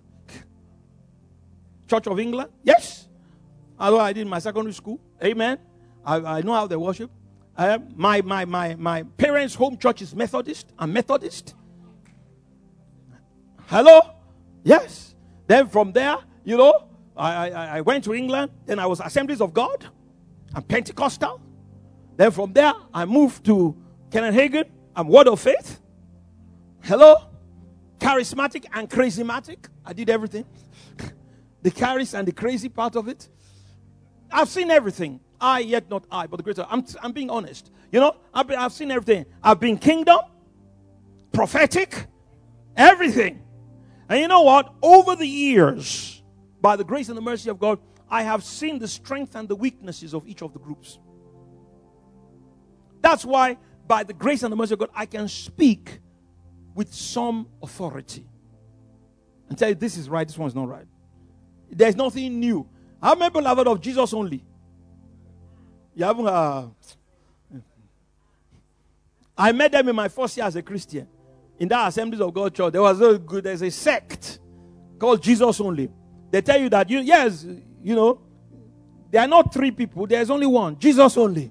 Church of England. Yes. Although I did my secondary school. Amen. I, I know how they worship. I am, my, my, my, my parents' home church is Methodist. I'm Methodist. Hello? Yes. Then from there, you know, I, I, I went to England. Then I was Assemblies of God. I'm Pentecostal. Then from there, I moved to Kenneth Hagin. I'm Word of Faith. Hello? Charismatic and crazymatic. I did everything. The charis and the crazy part of it. I've seen everything. I, yet not I, but the greater. I'm, I'm being honest. You know, I've, been, I've seen everything. I've been kingdom, prophetic, everything. And you know what? Over the years, by the grace and the mercy of God, I have seen the strength and the weaknesses of each of the groups. That's why, by the grace and the mercy of God, I can speak with some authority and tell you this is right, this one's not right. There's nothing new. How many people have heard of Jesus only? You haven't. Uh, I met them in my first year as a Christian. In that Assemblies of God church, there was a good. There's a sect called Jesus only. They tell you that you yes, you know, there are not three people. There's only one, Jesus only.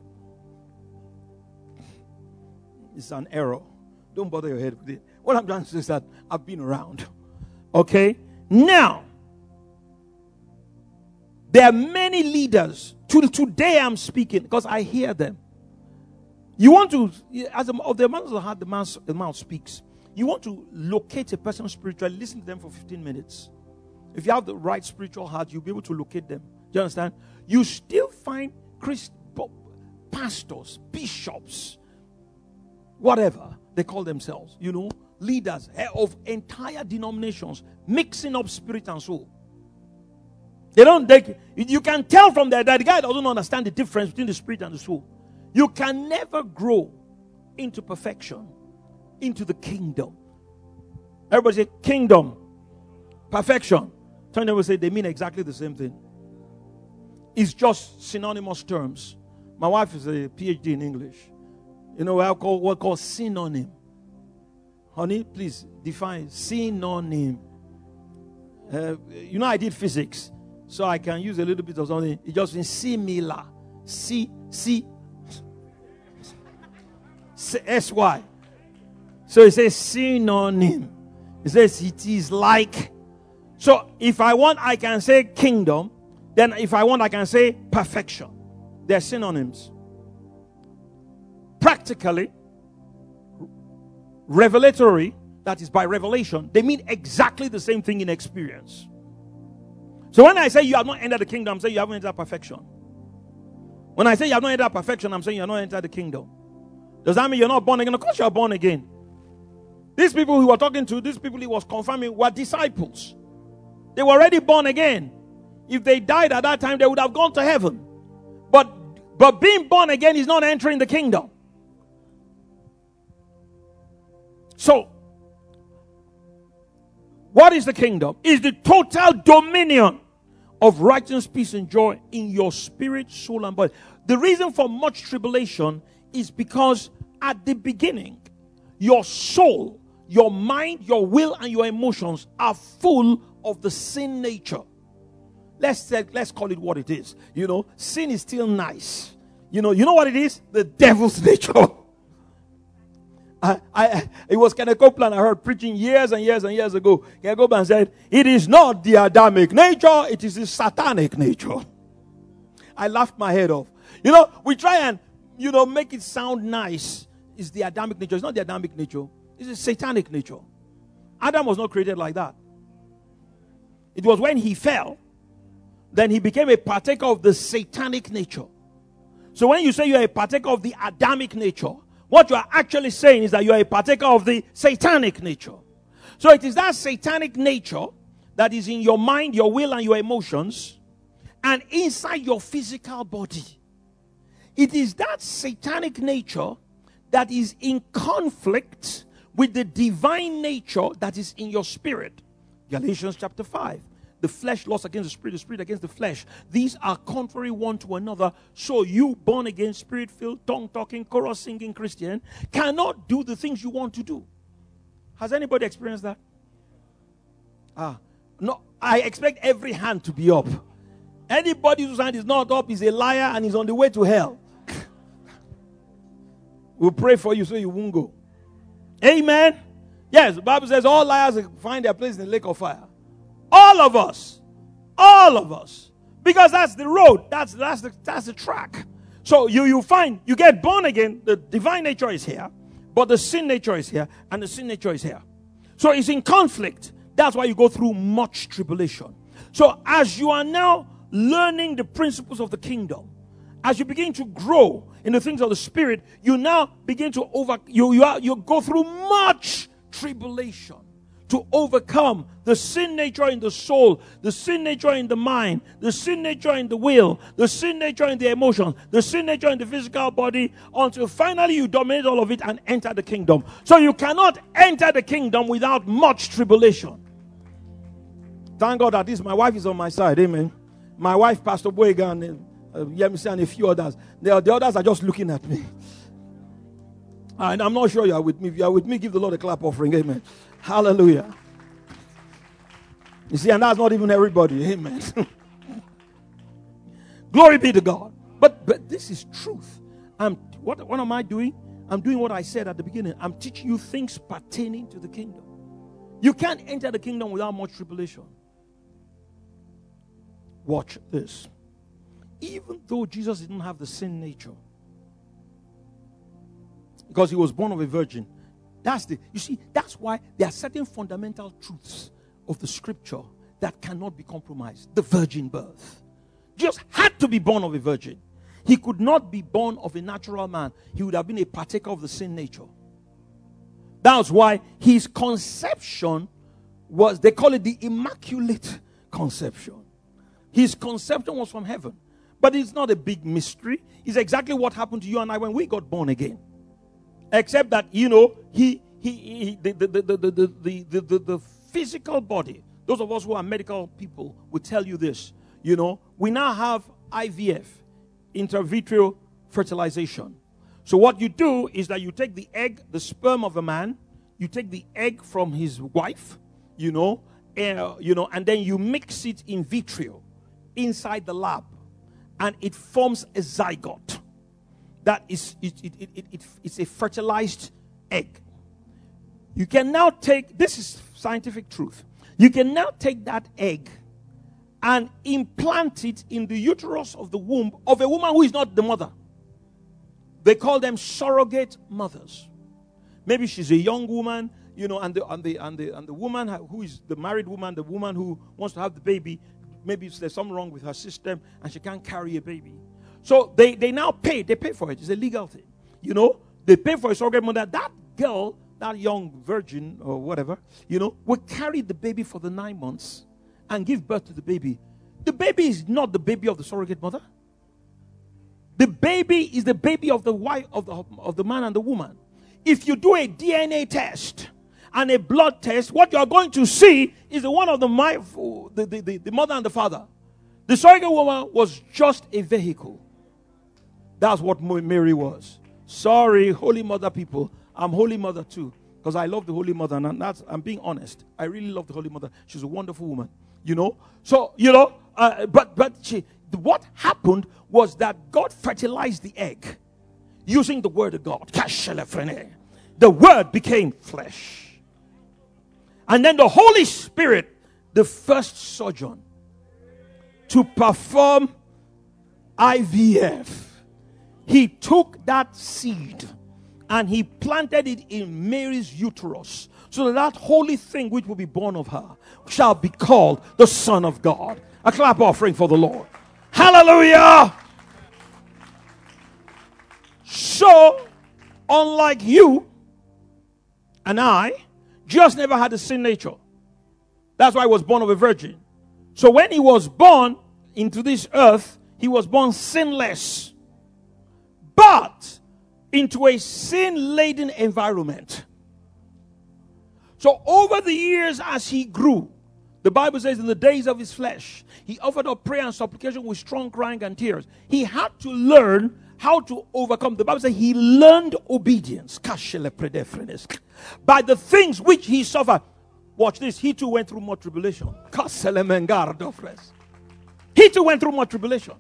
It's an error. Don't bother your head with it. What I'm trying to say is that I've been around. Okay? Now, there are many leaders. Today I'm speaking because I hear them. You want to, as a, of the amount of heart the, man, the mouth speaks, you want to locate a person spiritually, listen to them for fifteen minutes. If you have the right spiritual heart, you'll be able to locate them. Do you understand? You still find Christ, pastors, bishops, whatever they call themselves, you know, leaders of entire denominations, mixing up spirit and soul. They don't, they, you can tell from that that the guy doesn't understand the difference between the spirit and the soul. You can never grow into perfection, into the kingdom. Everybody say kingdom, perfection. Turn them and say they mean exactly the same thing. It's just synonymous terms. My wife is a P H D in English. You know what I call what called synonym. Honey, please define synonym. Uh, you know I did physics, so I can use a little bit of something. It just means similar. C C S Y. So it says synonym. It says it is like. So if I want, I can say kingdom. Then if I want, I can say perfection. They're synonyms. Practically, revelatory, that is by revelation, they mean exactly the same thing in experience. So when I say you have not entered the kingdom, I'm saying you haven't entered perfection. When I say you have not entered perfection, I'm saying you have not entered the kingdom. Does that mean you're not born again? Of course you are born again. These people who were talking to, these people he was confirming were disciples. They were already born again. If they died at that time, they would have gone to heaven. But, but being born again is not entering the kingdom. So, what is the kingdom? It's the total dominion of righteousness, peace, and joy in your spirit, soul, and body. The reason for much tribulation is because at the beginning, your soul, your mind, your will, and your emotions are full of the sin nature. Let's say, let's call it what it is. You know, sin is still nice. You know, you know what it is? The devil's nature. I, I, it was Kenneth Copeland I heard preaching years and years and years ago. Kenneth Copeland said, it is not the Adamic nature, it is the satanic nature. I laughed my head off. You know, we try and, you know, make it sound nice. It's the Adamic nature. It's not the Adamic nature. It's the satanic nature. Adam was not created like that. It was when he fell, then he became a partaker of the satanic nature. So when you say you are a partaker of the Adamic nature, what you are actually saying is that you are a partaker of the satanic nature. So it is that satanic nature that is in your mind, your will, and your emotions, and inside your physical body. It is that satanic nature that is in conflict with the divine nature that is in your spirit. Galatians chapter five. The flesh lusts against the spirit, the spirit against the flesh. These are contrary one to another. So you, born again, spirit-filled, tongue-talking, chorus-singing Christian, cannot do the things you want to do. Has anybody experienced that? Ah, no. I expect every hand to be up. Anybody whose hand is not up is a liar and is on the way to hell. We'll pray for you so you won't go. Amen. Yes, the Bible says all liars find their place in the lake of fire. All of us. All of us. Because that's the road. That's, that's, the, that's the track. So you, you find, you get born again, the divine nature is here, but the sin nature is here, and the sin nature is here. So it's in conflict. That's why you go through much tribulation. So as you are now learning the principles of the kingdom, as you begin to grow in the things of the spirit, you now begin to over, you, you, are, you go through much tribulation. to overcome the sin nature in the soul, the sin nature in the mind, the sin nature in the will, the sin nature in the emotion, the sin nature in the physical body, until finally you dominate all of it and enter the kingdom. So you cannot enter the kingdom without much tribulation. Thank God that this, my wife is on my side. Amen. My wife, Pastor Boyga, and uh, Yemisi, and a few others. They are, the others are just looking at me. And I'm not sure you are with me. If you are with me, give the Lord a clap offering. Amen. Hallelujah. You see, and that's not even everybody. Amen. Glory be to God. But but this is truth. I'm what, what am I doing? I'm doing what I said at the beginning. I'm teaching you things pertaining to the kingdom. You can't enter the kingdom without much tribulation. Watch this. Even though Jesus didn't have the sin nature, because he was born of a virgin. That's the, you see, that's why there are certain fundamental truths of the scripture that cannot be compromised. The virgin birth. Jesus had to be born of a virgin. He could not be born of a natural man. He would have been a partaker of the sin nature. That's why his conception was, they call it the immaculate conception. His conception was from heaven. But it's not a big mystery. It's exactly what happened to you and I when we got born again. Except that, you know, he, he, he the, the, the, the, the, the, the, the, the physical body, those of us who are medical people will tell you this. You know, we now have I V F, intravitreal fertilization. So what you do is that you take the egg, the sperm of a man, you take the egg from his wife, you know, uh, you know, and then you mix it in vitro inside the lab, and it forms a zygote. That is, it, it, it, it, it, it's a fertilized egg. You can now take, this is scientific truth. You can now take that egg and implant it in the uterus of the womb of a woman who is not the mother. They call them surrogate mothers. Maybe she's a young woman, you know, and the and the and the and the woman who is the married woman, the woman who wants to have the baby, maybe there's something wrong with her system and she can't carry a baby. So they, they now pay, they pay for it. It's a legal thing. You know, they pay for a surrogate mother. That girl, that young virgin or whatever, you know, will carry the baby for the nine months and give birth to the baby. The baby is not the baby of the surrogate mother. The baby is the baby of the wife of the, of the man and the woman. If you do a D N A test and a blood test, what you are going to see is the one of the, the, the, the, the mother and the father. The surrogate woman was just a vehicle. That's what Mary was. Sorry, Holy Mother people. I'm Holy Mother too. Because I love the Holy Mother. And that's, I'm being honest. I really love the Holy Mother. She's a wonderful woman. You know? So, you know, uh, but, but she, what happened was that God fertilized the egg using the word of God. The word became flesh. And then the Holy Spirit, the first surgeon to perform I V F, he took that seed and he planted it in Mary's uterus, so that that holy thing which will be born of her shall be called the Son of God. A clap offering for the Lord. Hallelujah! So, unlike you and I, Jesus never had a sin nature. That's why he was born of a virgin. So when he was born into this earth, he was born sinless. But into a sin-laden environment. So over the years as he grew, the Bible says in the days of his flesh, he offered up prayer and supplication with strong crying and tears. He had to learn how to overcome. The Bible says he learned obedience by the things which he suffered. Watch this. He too went through more tribulation. He too went through more tribulation.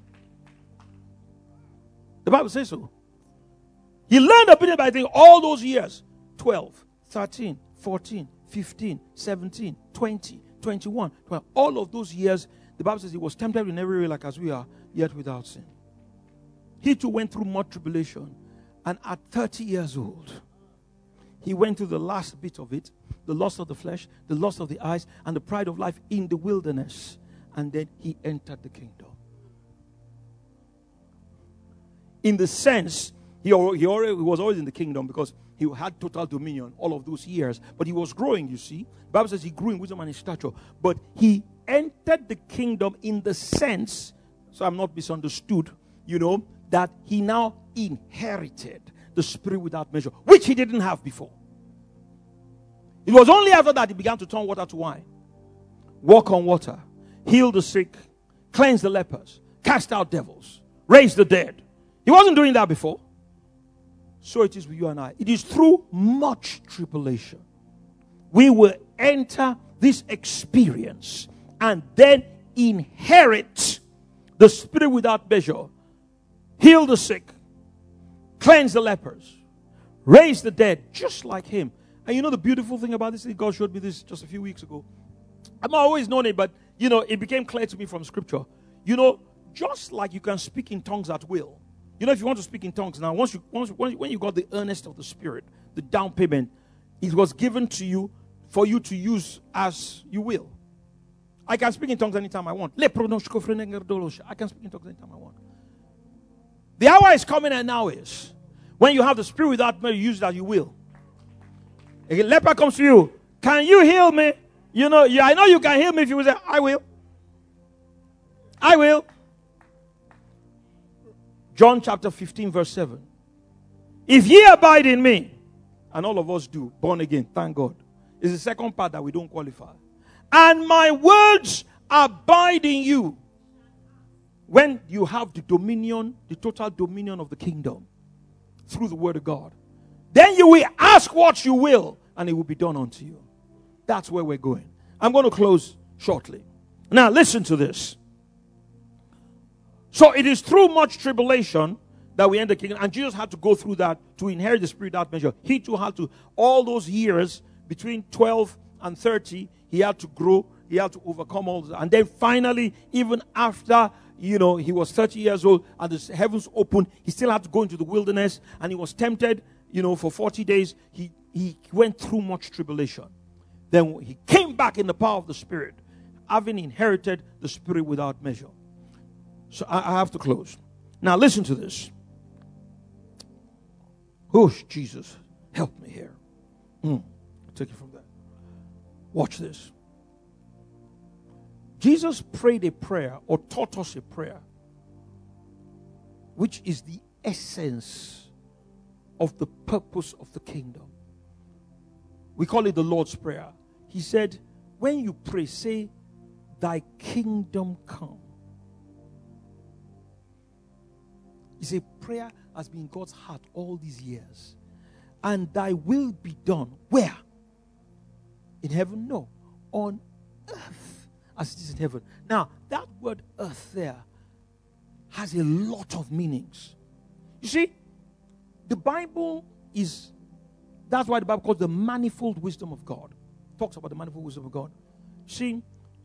The Bible says so. He learned obedience by the all those years. twelve, thirteen, fourteen, fifteen, seventeen, twenty, twenty-one, twelve. All of those years, the Bible says he was tempted in every way like as we are, yet without sin. He too went through more tribulation. And at thirty years old, he went through the last bit of it. The lust of the flesh, the lust of the eyes, and the pride of life in the wilderness. And then he entered the kingdom. In the sense He, he, already, he was always in the kingdom because he had total dominion all of those years. But he was growing, you see. The Bible says he grew in wisdom and in stature. But he entered the kingdom in the sense, so I'm not misunderstood, you know, that he now inherited the Spirit without measure, which he didn't have before. It was only after that he began to turn water to wine, walk on water, heal the sick, cleanse the lepers, cast out devils, raise the dead. He wasn't doing that before. So it is with you and I. It is through much tribulation we will enter this experience and then inherit the Spirit without measure, heal the sick, cleanse the lepers, raise the dead, just like him. And you know the beautiful thing about this? God showed me this just a few weeks ago. I've always known it, but, you know, it became clear to me from Scripture. You know, just like you can speak in tongues at will. You know, if you want to speak in tongues now, once you, once, when you got the earnest of the Spirit, the down payment, it was given to you for you to use as you will. I can speak in tongues anytime I want. I can speak in tongues anytime I want. The hour is coming and now is when you have the Spirit without measure, use it as you will. A leper comes to you. Can you heal me? You know, yeah, I know you can heal me if you will say, I will. I will. John chapter fifteen, verse seven. If ye abide in me, and all of us do, born again, thank God. It's the second part that we don't qualify. And my words abide in you. When you have the dominion, the total dominion of the kingdom through the word of God, then you will ask what you will, and it will be done unto you. That's where we're going. I'm going to close shortly. Now, listen to this. So, it is through much tribulation that we enter the kingdom. And Jesus had to go through that to inherit the Spirit without measure. He too had to, all those years, between twelve and thirty, he had to grow. He had to overcome all this. And then finally, even after, you know, he was thirty years old and the heavens opened, he still had to go into the wilderness. And he was tempted, you know, for forty days. He, he went through much tribulation. Then he came back in the power of the Spirit, having inherited the Spirit without measure. So I, I have to close. Now listen to this. Oh, Jesus, help me here. Mm. Take it from there. Watch this. Jesus prayed a prayer or taught us a prayer which is the essence of the purpose of the kingdom. We call it the Lord's Prayer. He said, when you pray, say, thy kingdom come. He said, prayer has been in God's heart all these years. And thy will be done. Where? In heaven? No. On earth as it is in heaven. Now, that word earth there has a lot of meanings. You see, the Bible is, that's why the Bible calls the manifold wisdom of God. It talks about the manifold wisdom of God. See,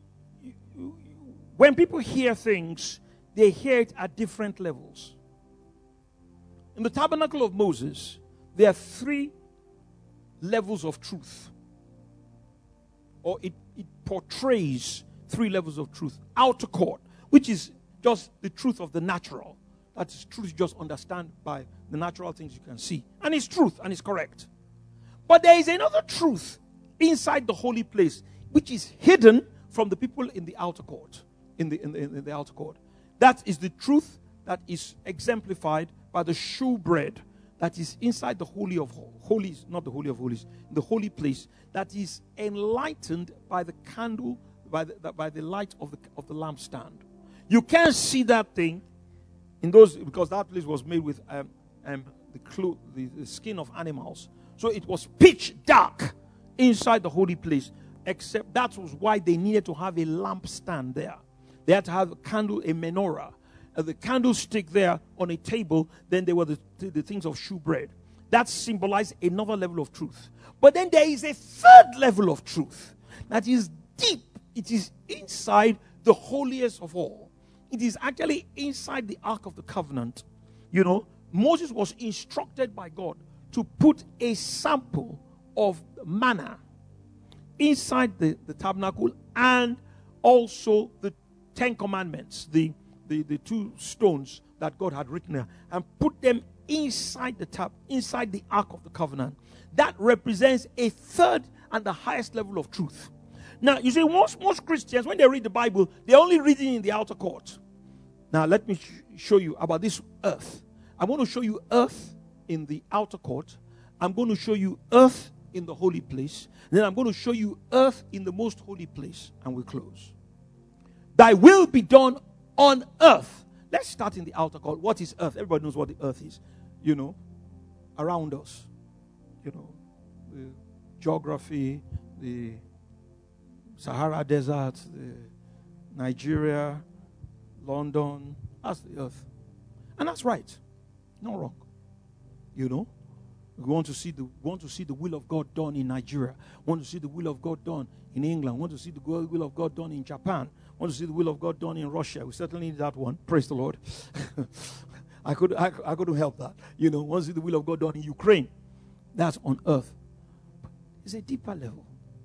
when people hear things, they hear it at different levels. In the tabernacle of Moses, there are three levels of truth. Or it, it portrays three levels of truth. Outer court, which is just the truth of the natural. That is truth you just understand by the natural things you can see. And it's truth and it's correct. But there is another truth inside the holy place, which is hidden from the people in the outer court. In the, in the, in the outer court. That is the truth that is exemplified by the showbread that is inside the Holy of Holies, not the Holy of Holies, the holy place, that is enlightened by the candle, by the, by the light of the, of the lampstand. You can't see that thing in those, because that place was made with um, um, the, clo- the, the skin of animals. So it was pitch dark inside the holy place, except that was why they needed to have a lampstand there. They had to have a candle, a menorah. The candlestick there on a table, then there were the, the, the things of shewbread. That symbolized another level of truth. But then there is a third level of truth that is deep. It is inside the holiest of all. It is actually inside the Ark of the Covenant. You know, Moses was instructed by God to put a sample of manna inside the, the tabernacle and also the Ten Commandments, the The, the two stones that God had written there, and put them inside the tab, inside the Ark of the Covenant. That represents a third and the highest level of truth. Now, you see, most, most Christians, when they read the Bible, they're only reading in the outer court. Now, let me sh- show you about this earth. I'm going to show you earth in the outer court. I'm going to show you earth in the holy place. Then I'm going to show you earth in the most holy place. And we'll close. Thy will be done on earth. Let's start in the outer court. What is earth? Everybody knows what the earth is. You know, around us. You know, the geography, the Sahara Desert, the Nigeria, London. That's the earth. And that's right. Not wrong. You know, we want to see the want to see the will of God done in Nigeria. Want to see the will of God done in England. Want to see the will of God done in Japan. Want to see the will of God done in Russia. We certainly need that one. Praise the Lord. I could I, I couldn't help that. You know, want to see the will of God done in Ukraine. That's on earth. But it's a deeper level.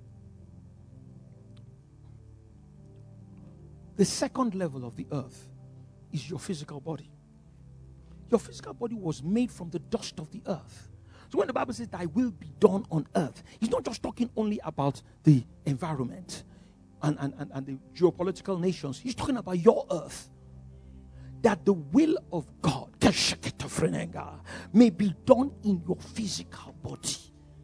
The second level of the earth is your physical body. Your physical body was made from the dust of the earth. So when the Bible says thy will be done on earth, he's not just talking only about the environment and, and, and, and the geopolitical nations. He's talking about your earth. That the will of God may be done in your physical body.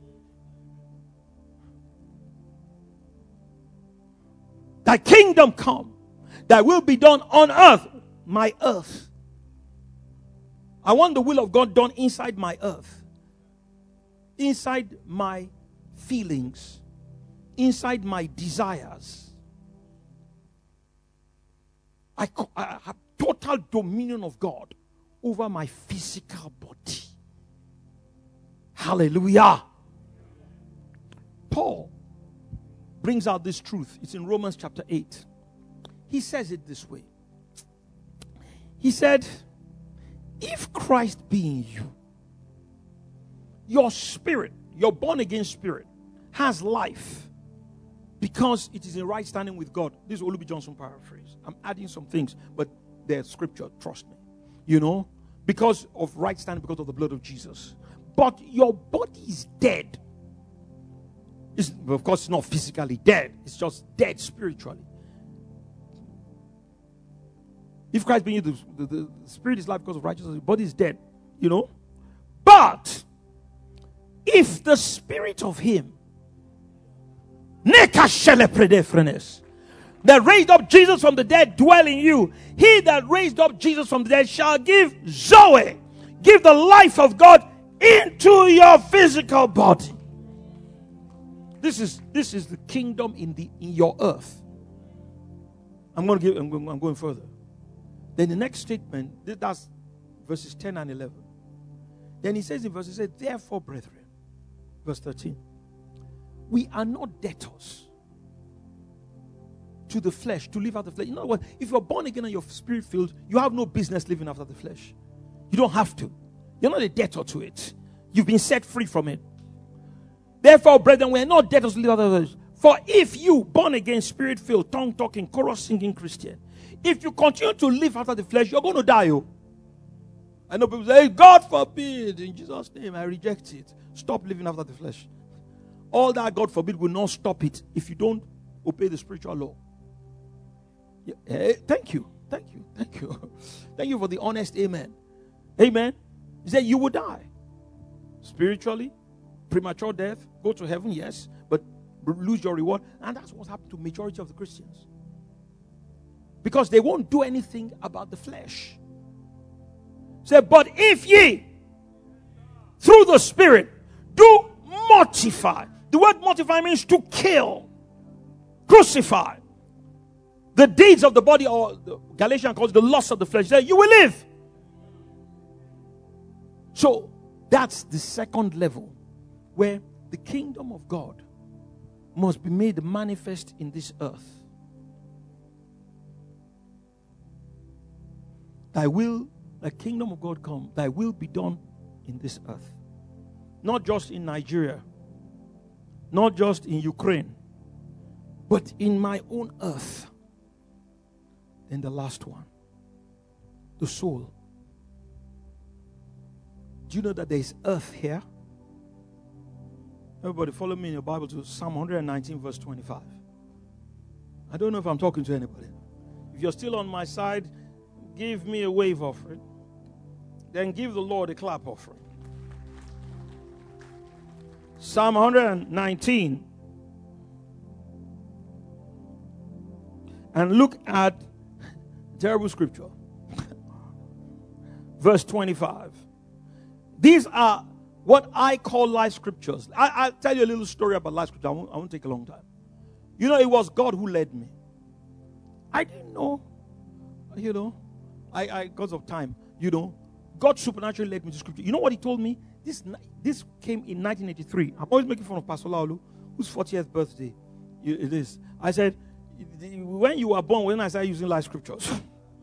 Thy kingdom come. Thy will be done on earth, my earth. I want the will of God done inside my earth, inside my feelings, inside my desires. I, I have total dominion of God over my physical body. Hallelujah. Paul brings out this truth. It's in Romans chapter eight. He says it this way. He said, if Christ be in you, your spirit, your born again spirit, has life because it is in right standing with God. This is Olubi Johnson paraphrase. I'm adding some things, but they're scripture, trust me. You know, because of right standing, because of the blood of Jesus. But your body is dead. It's, of course, it's not physically dead. It's just dead spiritually. If Christ be in you, the, the, the spirit is life because of righteousness, the body is dead, you know. But if the spirit of him that raised up Jesus from the dead dwell in you, he that raised up Jesus from the dead shall give Zoe, give the life of God into your physical body. This is this is the kingdom in the in your earth. I'm going to give. I'm going, I'm going further. Then the next statement, that's verses ten and eleven. Then he says in verse, he says, therefore, brethren, verse thirteen, we are not debtors to the flesh, to live out the flesh. You know what? If you're born again and you're spirit filled, you have no business living after the flesh. You don't have to. You're not a debtor to it. You've been set free from it. Therefore, brethren, we are not debtors to live after the flesh. For if you, born again, spirit filled, tongue talking, chorus singing Christian, if you continue to live after the flesh, you're going to die. Oh. I know people say, God forbid, in Jesus' name, I reject it. Stop living after the flesh. All that God forbid will not stop it if you don't obey the spiritual law. Yeah, hey, thank you. Thank you. Thank you. Thank you for the honest amen. Amen. He said you will die. Spiritually, premature death, go to heaven, yes, but lose your reward. And that's what's happened to the majority of the Christians. Because they won't do anything about the flesh. Say, but if ye, through the Spirit, do mortify. The word mortify means to kill, crucify the deeds of the body, or the Galatians calls the lust of the flesh. Say, you will live. So that's the second level where the kingdom of God must be made manifest in this earth. Thy will, the kingdom of God come, thy will be done in this earth. Not just in Nigeria, not just in Ukraine, but in my own earth. And the last one, the soul. Do you know that there is earth here? Everybody follow me in your Bible to Psalm one nineteen verse twenty-five. I don't know if I'm talking to anybody. If you're still on my side, give me a wave offering. Then give the Lord a clap offering. Psalm one nineteen. And look at terrible scripture. Verse twenty-five. These are what I call life scriptures. I, I'll tell you a little story about life scripture. I won't, I won't take a long time. You know, it was God who led me. I didn't know. You know, I, I because of time, you know, God supernaturally led me to scripture. You know what he told me? This this came in nineteen eighty-three. I'm always making fun of Pastor Laulu, whose fortieth birthday it is. I said, when you were born, when I started using life scriptures.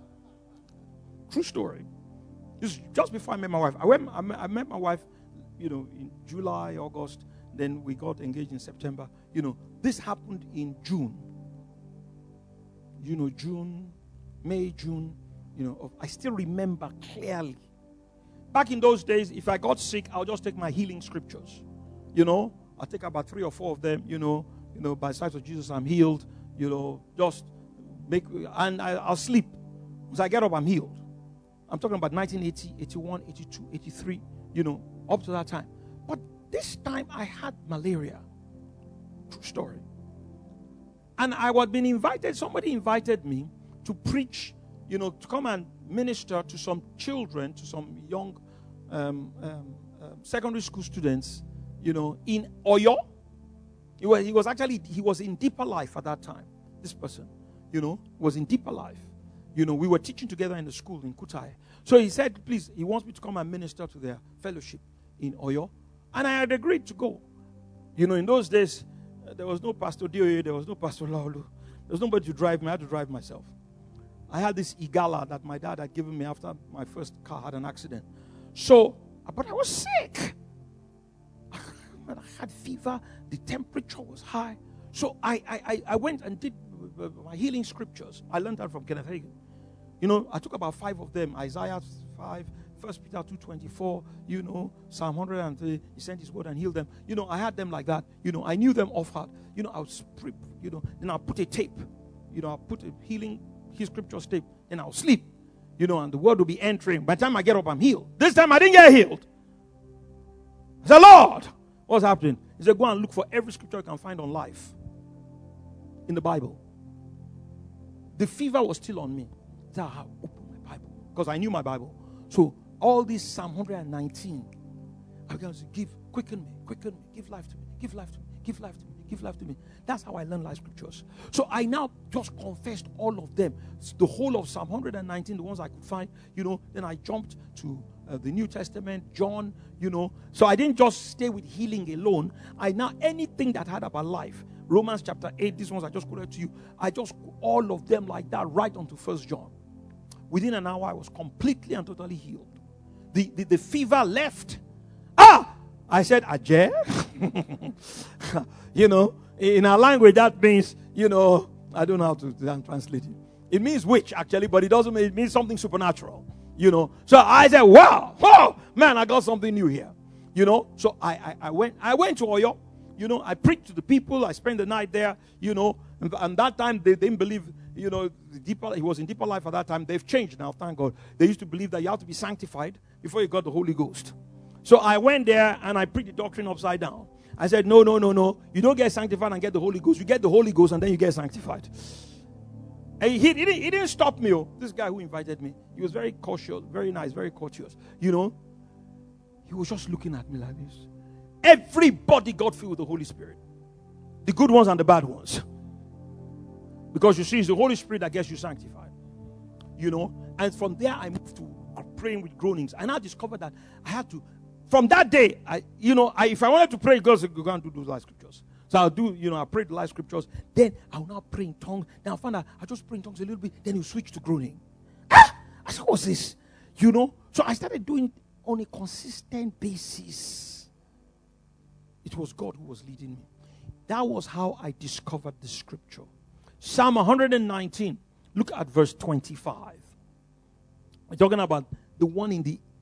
True story. This just before I met my wife. I, went, I, met, I met my wife, you know, in July, August. Then we got engaged in September. You know, this happened in June. You know, June, May, June. You know, I still remember clearly. Back in those days, if I got sick, I'll just take my healing scriptures. You know, I'll take about three or four of them. You know, you know, by the sight of Jesus, I'm healed. You know, just make, and I, I'll sleep. Once I get up, I'm healed. I'm talking about nineteen eighty, eighty-one, eighty-two, eighty-three, you know, up to that time. But this time I had malaria. True story. And I had been invited, somebody invited me to preach, you know, to come and minister to some children, to some young um, um, uh, secondary school students, you know, in Oyo. He was, he was actually, he was in Deeper Life at that time, this person, you know, was in Deeper Life. You know, we were teaching together in the school in Kutai. So he said, please, he wants me to come and minister to their fellowship in Oyo. And I had agreed to go. You know, in those days, uh, there was no Pastor Dioye, there was no Pastor Laulu. There was nobody to drive me. I had to drive myself. I had this Igala that my dad had given me after my first car had an accident. So, but I was sick. I had fever. The temperature was high. So I, I, I went and did my healing scriptures. I learned that from Kenneth Hagin. You know, I took about five of them. Isaiah five, First Peter two twenty-four, you know, Psalm one oh three, he sent his word and healed them. You know, I had them like that. You know, I knew them off heart. You know, I would strip, you know, then I'll put a tape. You know, I'll put a healing, his scriptures tape, and I'll sleep. You know, and the word will be entering. By the time I get up, I'm healed. This time I didn't get healed. I said, Lord, what's happening? He said, go and look for every scripture you can find on life in the Bible. The fever was still on me. So I opened my Bible because I knew my Bible. So all this Psalm one nineteen, I began to give, quicken me, quicken me, give life to me, give life to me, give life to me, give life to me. That's how I learned life scriptures. So I now just confessed all of them, the whole of Psalm one nineteen, the ones I could find. You know, then I jumped to uh, the New Testament, John. You know, so I didn't just stay with healing alone. I now anything that had about life. Romans chapter eight, these ones I just quoted to you. I just all of them like that right onto First John. Within an hour, I was completely and totally healed. The, the, the fever left. Ah! I said, Ajay. You know, in our language, that means, you know, I don't know how to translate it. It means witch, actually, but it doesn't mean, it means something supernatural. You know, so I said, wow, oh, man, I got something new here. You know, so I, I, I went, I went to Oyo. You know, I preached to the people. I spent the night there, you know, and, and that time they didn't believe, you know, the deeper, he was in Deeper Life at that time. They've changed now, thank God. They used to believe that you have to be sanctified before you got the Holy Ghost. So I went there and I preached the doctrine upside down. I said, no, no, no, no. You don't get sanctified and get the Holy Ghost. You get the Holy Ghost and then you get sanctified. And he, he, didn't, he didn't stop me. Oh. This guy who invited me, he was very cautious, very nice, very courteous. You know, he was just looking at me like this. Everybody got filled with the Holy Spirit. The good ones and the bad ones. Because you see, it's the Holy Spirit that gets you sanctified. You know, and from there I moved to praying with groanings. And I discovered that I had to, from that day, I, you know, I, if I wanted to pray, God said, go and do those life scriptures. So I'll do, you know, I pray the life scriptures. Then I'll now pray in tongues. Then I found out I just pray in tongues a little bit. Then you switch to groaning. Ah! I said, what's this? You know, so I started doing it on a consistent basis. It was God who was leading me. That was how I discovered the scripture. Psalm one nineteen. Look at verse twenty-five. We're talking about the one in the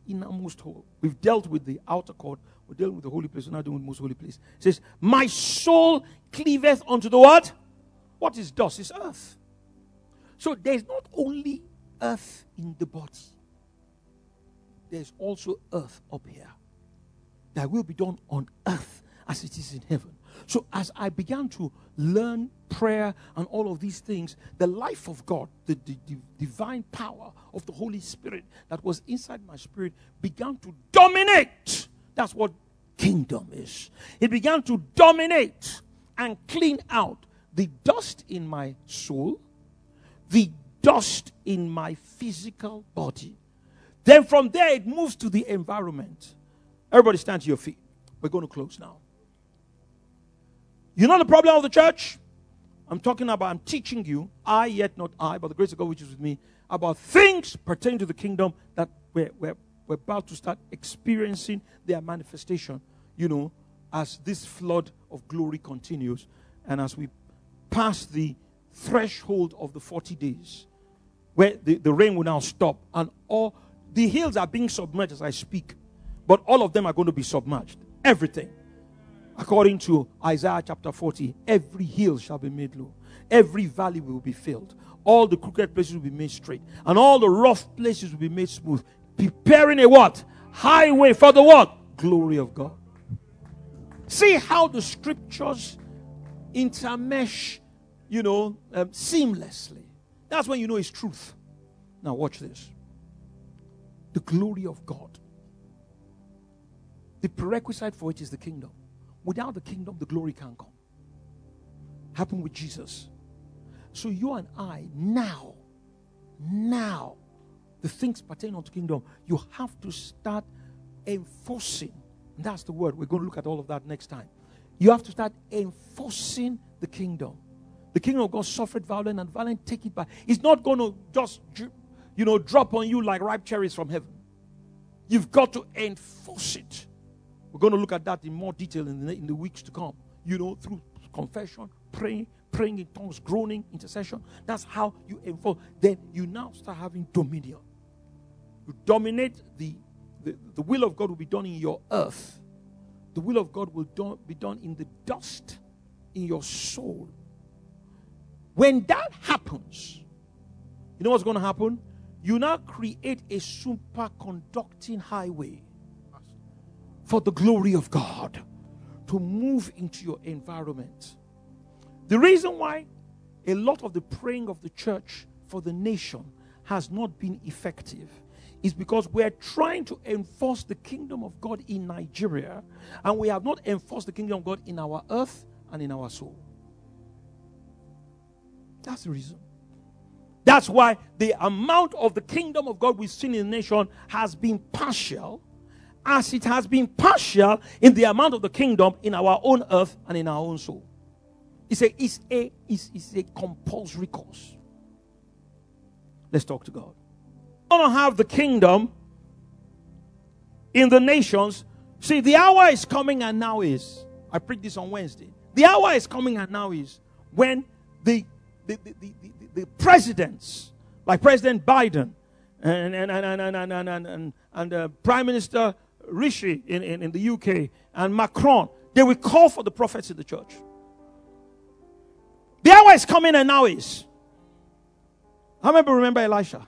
innermost hole. We've dealt with the outer court. We're dealing with the holy place. We're not dealing with the most holy place. It says, my soul cleaveth unto the what? What is dust? It's earth. So there's not only earth in the body. There's also earth up here. That will be done on earth as it is in heaven. So as I began to learn prayer and all of these things, the life of God, the, the, the divine power of the Holy Spirit that was inside my spirit began to dominate. That's what kingdom is. It began to dominate and clean out the dust in my soul, the dust in my physical body. Then from there it moves to the environment. Everybody stand to your feet. We're going to close now. You know the problem of the church? I'm talking about, I'm teaching you, I yet not I, but the grace of God which is with me, about things pertaining to the kingdom that we're, we're, we're about to start experiencing their manifestation, you know, as this flood of glory continues and as we pass the threshold of the forty days, where the, the rain will now stop and all the hills are being submerged as I speak, but all of them are going to be submerged. Everything. According to Isaiah chapter forty, every hill shall be made low. Every valley will be filled. All the crooked places will be made straight. And all the rough places will be made smooth. Preparing a what? Highway for the what? Glory of God. See how the scriptures intermesh, you know, um, seamlessly. That's when you know it's truth. Now watch this. The glory of God. The prerequisite for it is the kingdom. Without the kingdom, the glory can't come. Happened with Jesus. So you and I, now, now, the things pertaining to kingdom, you have to start enforcing. And that's the word. We're going to look at all of that next time. You have to start enforcing the kingdom. The kingdom of God suffered violence, and violence take it back. It's not going to just, you know, drop on you like ripe cherries from heaven. You've got to enforce it. We're going to look at that in more detail in the, in the weeks to come. You know, through confession, praying, praying in tongues, groaning, intercession. That's how you enforce. Then you now start having dominion. You dominate the, the, the will of God will be done in your earth. The will of God will do, be done in the dust, in your soul. When that happens, you know what's going to happen? You now create a superconducting highway for the glory of God to move into your environment. The reason why a lot of the praying of the church for the nation has not been effective is because we're trying to enforce the kingdom of God in Nigeria, and we have not enforced the kingdom of God in our earth and in our soul. That's the reason. That's why the amount of the kingdom of God we've seen in the nation has been partial, as it has been partial in the amount of the kingdom in our own earth and in our own soul. It's a, it's a, it's, it's a compulsory course. Let's talk to God. We're going to have the kingdom in the nations. See, the hour is coming and now is. I preached this on Wednesday. The hour is coming and now is when the the, the, the, the, the presidents, like President Biden and and and and and and, and, and, and uh, Prime Minister Rishi in, in, in the U K and Macron, they will call for the prophets in the church. The hour is coming and now is. How many people remember Elisha?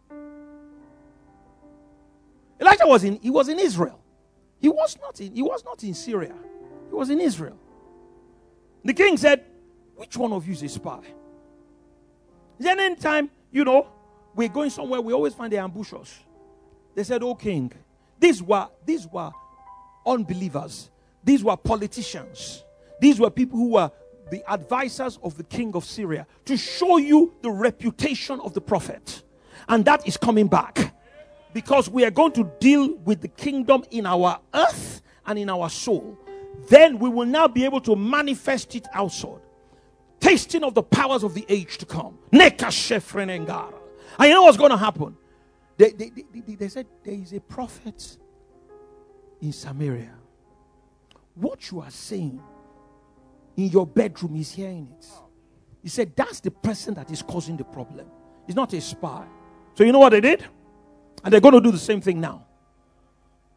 Elijah was in, he was in Israel. He was not in, he was not in Syria. He was in Israel. The king said, which one of you is a spy? Then anytime, you know, we're going somewhere, we always find the ambushers. They said, oh king, these were, these were unbelievers. These were politicians. These were people who were the advisors of the king of Syria to show you the reputation of the prophet. And that is coming back. Because we are going to deal with the kingdom in our earth and in our soul. Then we will now be able to manifest it outside. Tasting of the powers of the age to come. And you know what's going to happen? They, they, they, they said there is a prophet in Samaria. What you are saying in your bedroom, he's hearing it. He said that's the person that is causing the problem. He's not a spy. So you know what they did? And they're going to do the same thing now.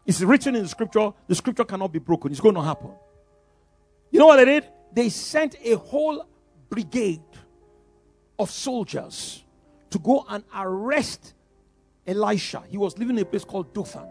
It's written in the scripture. The scripture cannot be broken. It's going to happen. You know what they did? They sent a whole brigade of soldiers to go and arrest Elisha. He was living in a place called Dothan.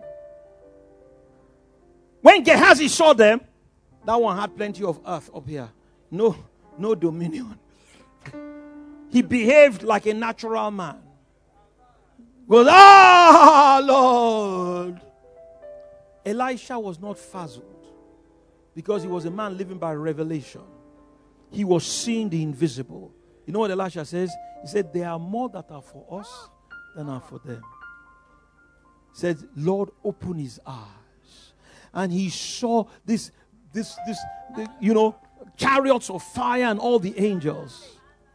When Gehazi saw them, that one had plenty of earth up here. No, no dominion. He behaved like a natural man. Goes, ah, Lord. Elisha was not fuzzled because he was a man living by revelation. He was seeing the invisible. You know what Elisha says? He said, there are more that are for us than are for them. He said, Lord, open his eyes. And he saw this, this, this, the, you know, chariots of fire and all the angels.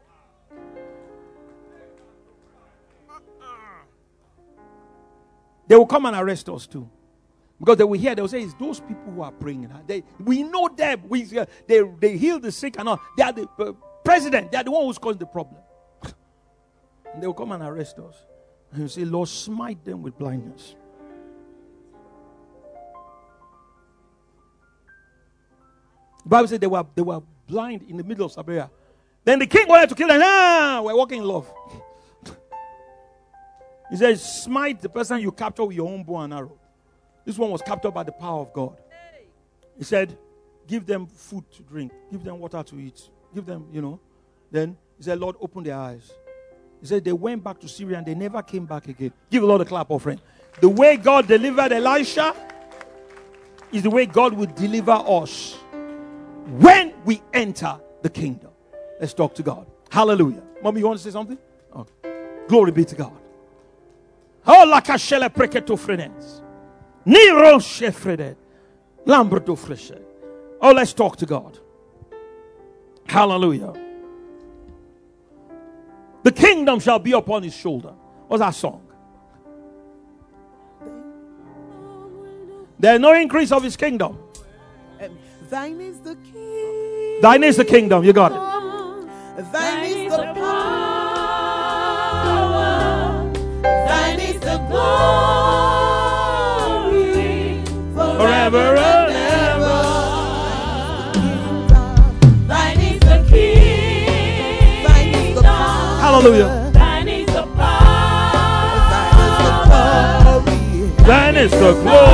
They will come and arrest us too. Because they will hear, they will say, it's those people who are praying. They, we know them. We, uh, they, they heal the sick and all. They are the uh, president. They are the one who's causing the problem. And they will come and arrest us. And you say, Lord, smite them with blindness. The Bible said they were, they were blind in the middle of Samaria. Then the king wanted to kill them. Ah, we're walking in love. He said, smite the person you capture with your own bow and arrow. This one was captured by the power of God. He said, give them food to drink. Give them water to eat. Give them, you know. Then he said, Lord, open their eyes. He said, they went back to Syria and they never came back again. Give the Lord a clap offering. The way God delivered Elisha is the way God will deliver us when we enter the kingdom. Let's talk to God. Hallelujah. Mommy, you want to say something? Oh. Glory be to God. Oh, la cachelle preketo frenens. Niro shefredet. Lamberto freshe. Oh, let's talk to God. Hallelujah. The kingdom shall be upon his shoulder. What's our song? There's no increase of his kingdom. Thine is the kingdom. Thine is the kingdom. You got it. Thine is the power. Thine is the glory. Forever and ever. Thine is the king. Thine is the power. Hallelujah. Thine is the power. Thine is the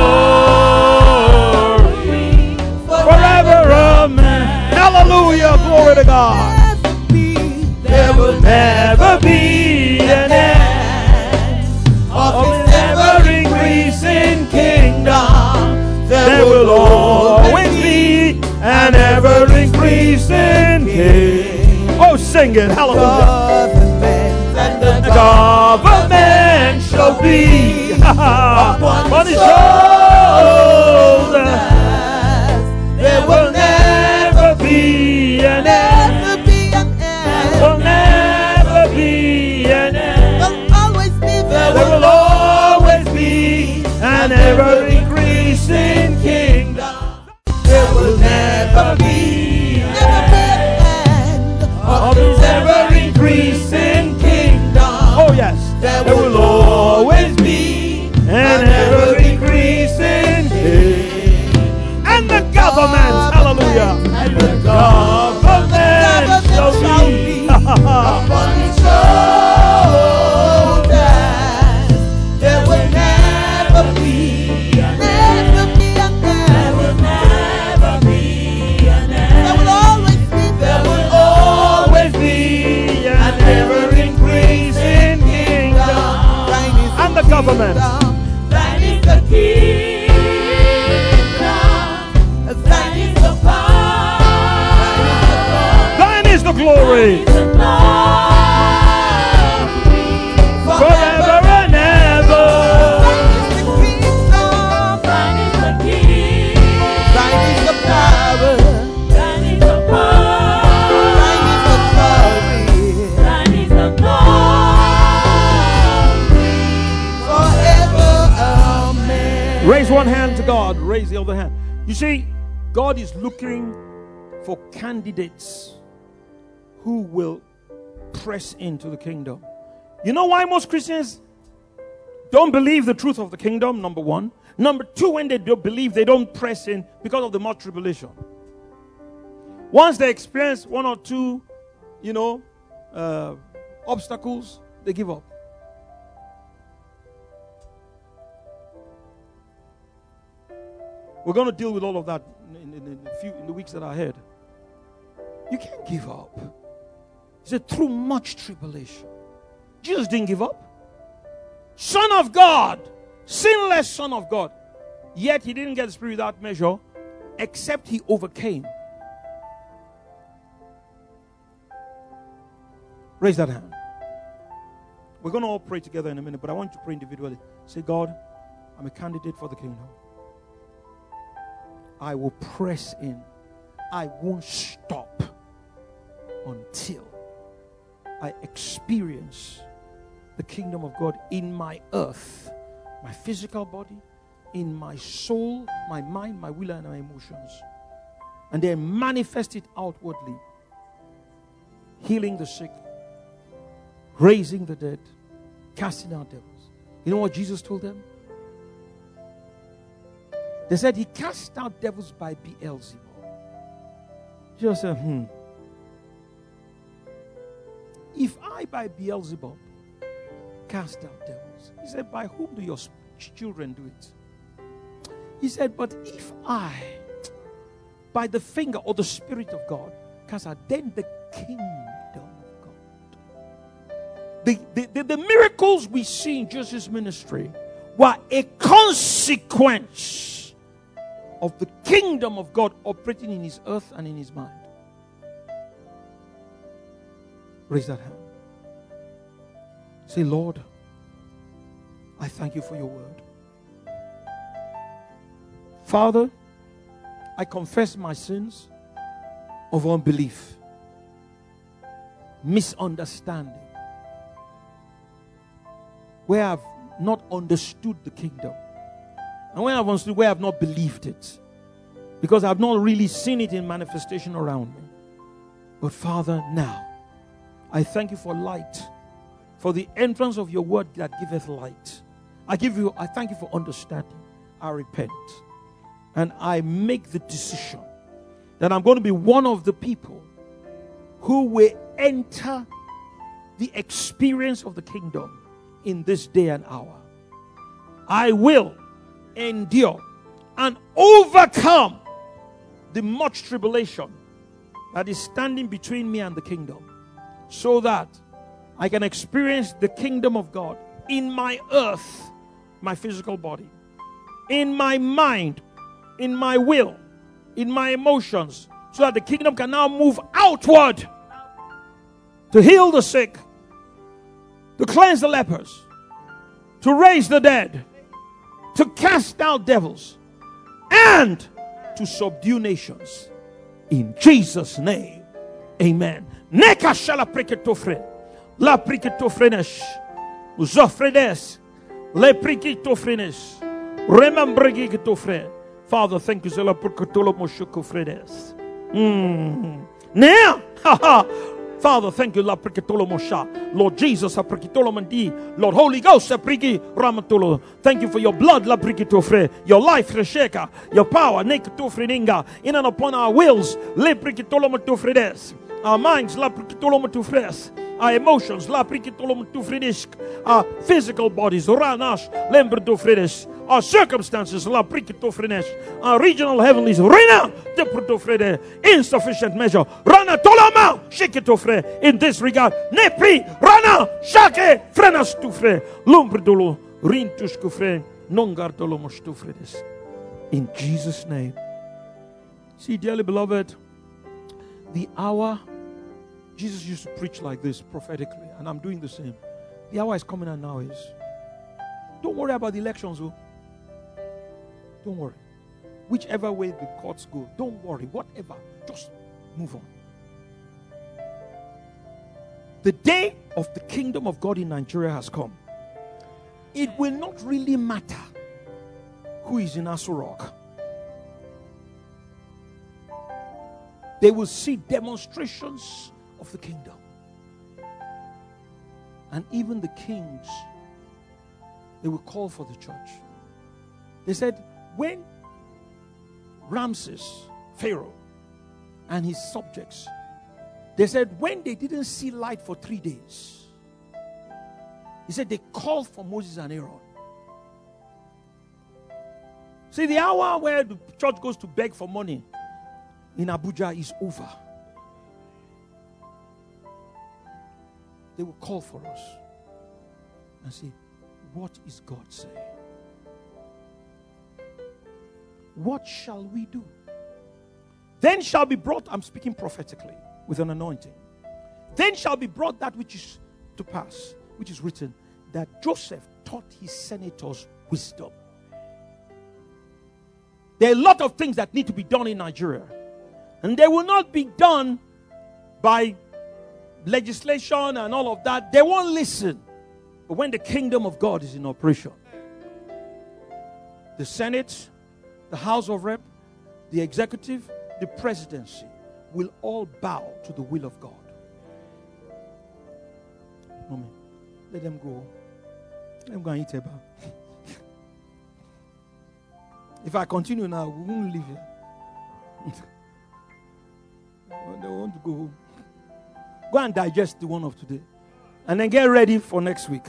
glory. Forever, amen. Hallelujah. Glory to God. There will never be an end of his ever increasing kingdom. There will always be an ever increasing king. Oh, sing it. Hallelujah. And the The government shall be upon his shoulders. There will never be an end. Will never be an end. There will always be an ever increasing kingdom. There will never be an end of his ever increasing kingdom. Oh yes, there will always be an ever increasing king. And the government, hallelujah, and the government shall be upon his shoulders. There will never be an end. There will never be an end. There will always be, there will always be an ever increasing kingdom. And the government. Thine is the kingdom. Thine is the power. Thine is the glory. Forever and ever. Thine is the king. Thine is the power. Thine is the power. Thine is the glory. Forever, amen. Raise one hand to God. Raise the other hand. You see, God is looking for candidates who will press into the kingdom. You know why most Christians don't believe the truth of the kingdom? Number one. Number two, when they don't believe, they don't press in because of the much tribulation. Once they experience one or two, you know, uh, obstacles, they give up. We're going to deal with all of that in, in, in, a few, in the weeks that are ahead. You can't give up. He said, through much tribulation. Jesus didn't give up. Son of God, sinless Son of God. Yet he didn't get the Spirit without measure, except he overcame. Raise that hand. We're going to all pray together in a minute, but I want you to pray individually. Say, God, I'm a candidate for the kingdom. I will press in. I won't stop until I experience the kingdom of God in my earth, my physical body, in my soul, my mind, my will, and my emotions. And then manifest it outwardly. Healing the sick, raising the dead, casting out devils. You know what Jesus told them? They said he cast out devils by Beelzebub. Jesus said, hmm. If I by Beelzebub cast out devils, he said, by whom do your children do it? He said, but if I by the finger or the Spirit of God cast out, then the kingdom of God. The, the, the, the miracles we see in Jesus' ministry were a consequence of the kingdom of God operating in his earth and in his mind. Raise that hand. Say, Lord, I thank you for your word. Father, I confess my sins of unbelief, misunderstanding, where I've not understood the kingdom. And when I've understood, where I've not believed it, because I've not really seen it in manifestation around me. But Father, now, I thank you for light, for the entrance of your word that giveth light. I give you, I thank you for understanding. I repent. And I make the decision that I'm going to be one of the people who will enter the experience of the kingdom in this day and hour. I will endure and overcome the much tribulation that is standing between me and the kingdom, so that I can experience the kingdom of God in my earth, my physical body, in my mind, in my will, in my emotions, so that the kingdom can now move outward to heal the sick, to cleanse the lepers, to raise the dead, to cast out devils, and to subdue nations. In Jesus' name, amen. Neka shala priketofre, la priketofrenesh, uzofredes, le priketofrenes, remembrigitofre. Father, thank you, zela priketolo moshukofredes. Now, haha. Father, thank you, La Prikitolo Mosha. Lord Jesus, Aprikitolo Mandi. Lord Holy Ghost, Apriki Ramatolo. Thank you for your blood, La Prikitofre. Your life, Resheka. Your power, Nekatofreninga. In and upon our wills, Le Prikitolo Matofredes. Our minds, La Prikitolo Matofres. Our emotions, La Prikitolo Matofredisk. Our physical bodies, Ranash, Lemberdofredes. Our circumstances, La Prikitofrenes. Our regional heavenlies, Rena, Depretofrede. Insufficient measure. Rana Tolama, Shikitofre. In this regard, Nepri, Rana, Shake, Frenas Tufre. Lumbredolo, Rintuskufre, Nongartolo Mostufredes. In Jesus' name. See, dearly beloved, the hour, Jesus used to preach like this prophetically, and I'm doing the same. The hour is coming and now is. Don't worry about the elections, oh. Don't worry. Whichever way the courts go, don't worry. Whatever, just move on. The day of the kingdom of God in Nigeria has come. It will not really matter who is in Aso Rock. They will see demonstrations of the kingdom. And even the kings, they will call for the church. They said, when Ramses, Pharaoh, and his subjects, they said, when they didn't see light for three days, he said they called for Moses and Aaron. See, the hour where the church goes to beg for money in Abuja is over. They will call for us and say, what is God saying? What shall we do? Then shall be brought, I'm speaking prophetically with an anointing. Then shall be brought that which is to pass, which is written, that Joseph taught his senators wisdom. There are a lot of things that need to be done in Nigeria. And they will not be done by legislation and all of that. They won't listen. But when the kingdom of God is in operation, the Senate, the House of Rep, the executive, the presidency will all bow to the will of God. Mommy, let them go. Let them go and eat a bar. If I continue now, we won't leave here. They want to go home. Go and digest the one of today. And then get ready for next week.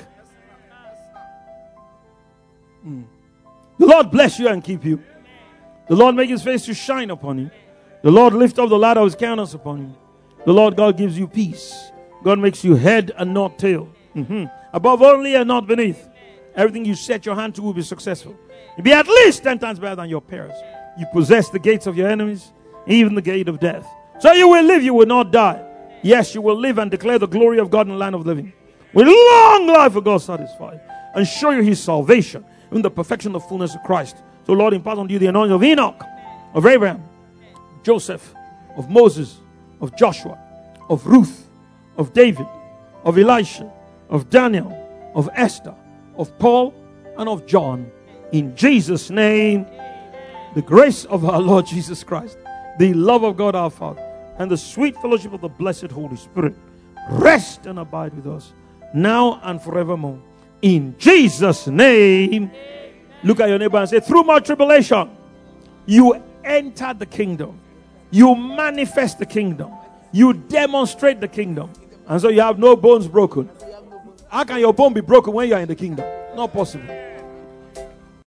Mm. The Lord bless you and keep you. The Lord make his face to shine upon you. The Lord lift up the light of his countenance upon you. The Lord God gives you peace. God makes you head and not tail. Mm-hmm. Above only and not beneath. Everything you set your hand to will be successful. You'll be at least ten times better than your parents. You possess the gates of your enemies, even the gate of death. So you will live, you will not die. Yes, you will live and declare the glory of God in the land of living. With long life will God satisfy and show you his salvation in the perfection of fullness of Christ. So Lord, impart on you the anointing of Enoch, of Abraham, Joseph, of Moses, of Joshua, of Ruth, of David, of Elisha, of Daniel, of Esther, of Paul, and of John. In Jesus' name, the grace of our Lord Jesus Christ, the love of God our Father, and the sweet fellowship of the blessed Holy Spirit rest and abide with us now and forevermore. In Jesus' name, look at your neighbor and say, through my tribulation, you enter the kingdom. You manifest the kingdom. You demonstrate the kingdom. And so you have no bones broken. How can your bone be broken when you are in the kingdom? Not possible.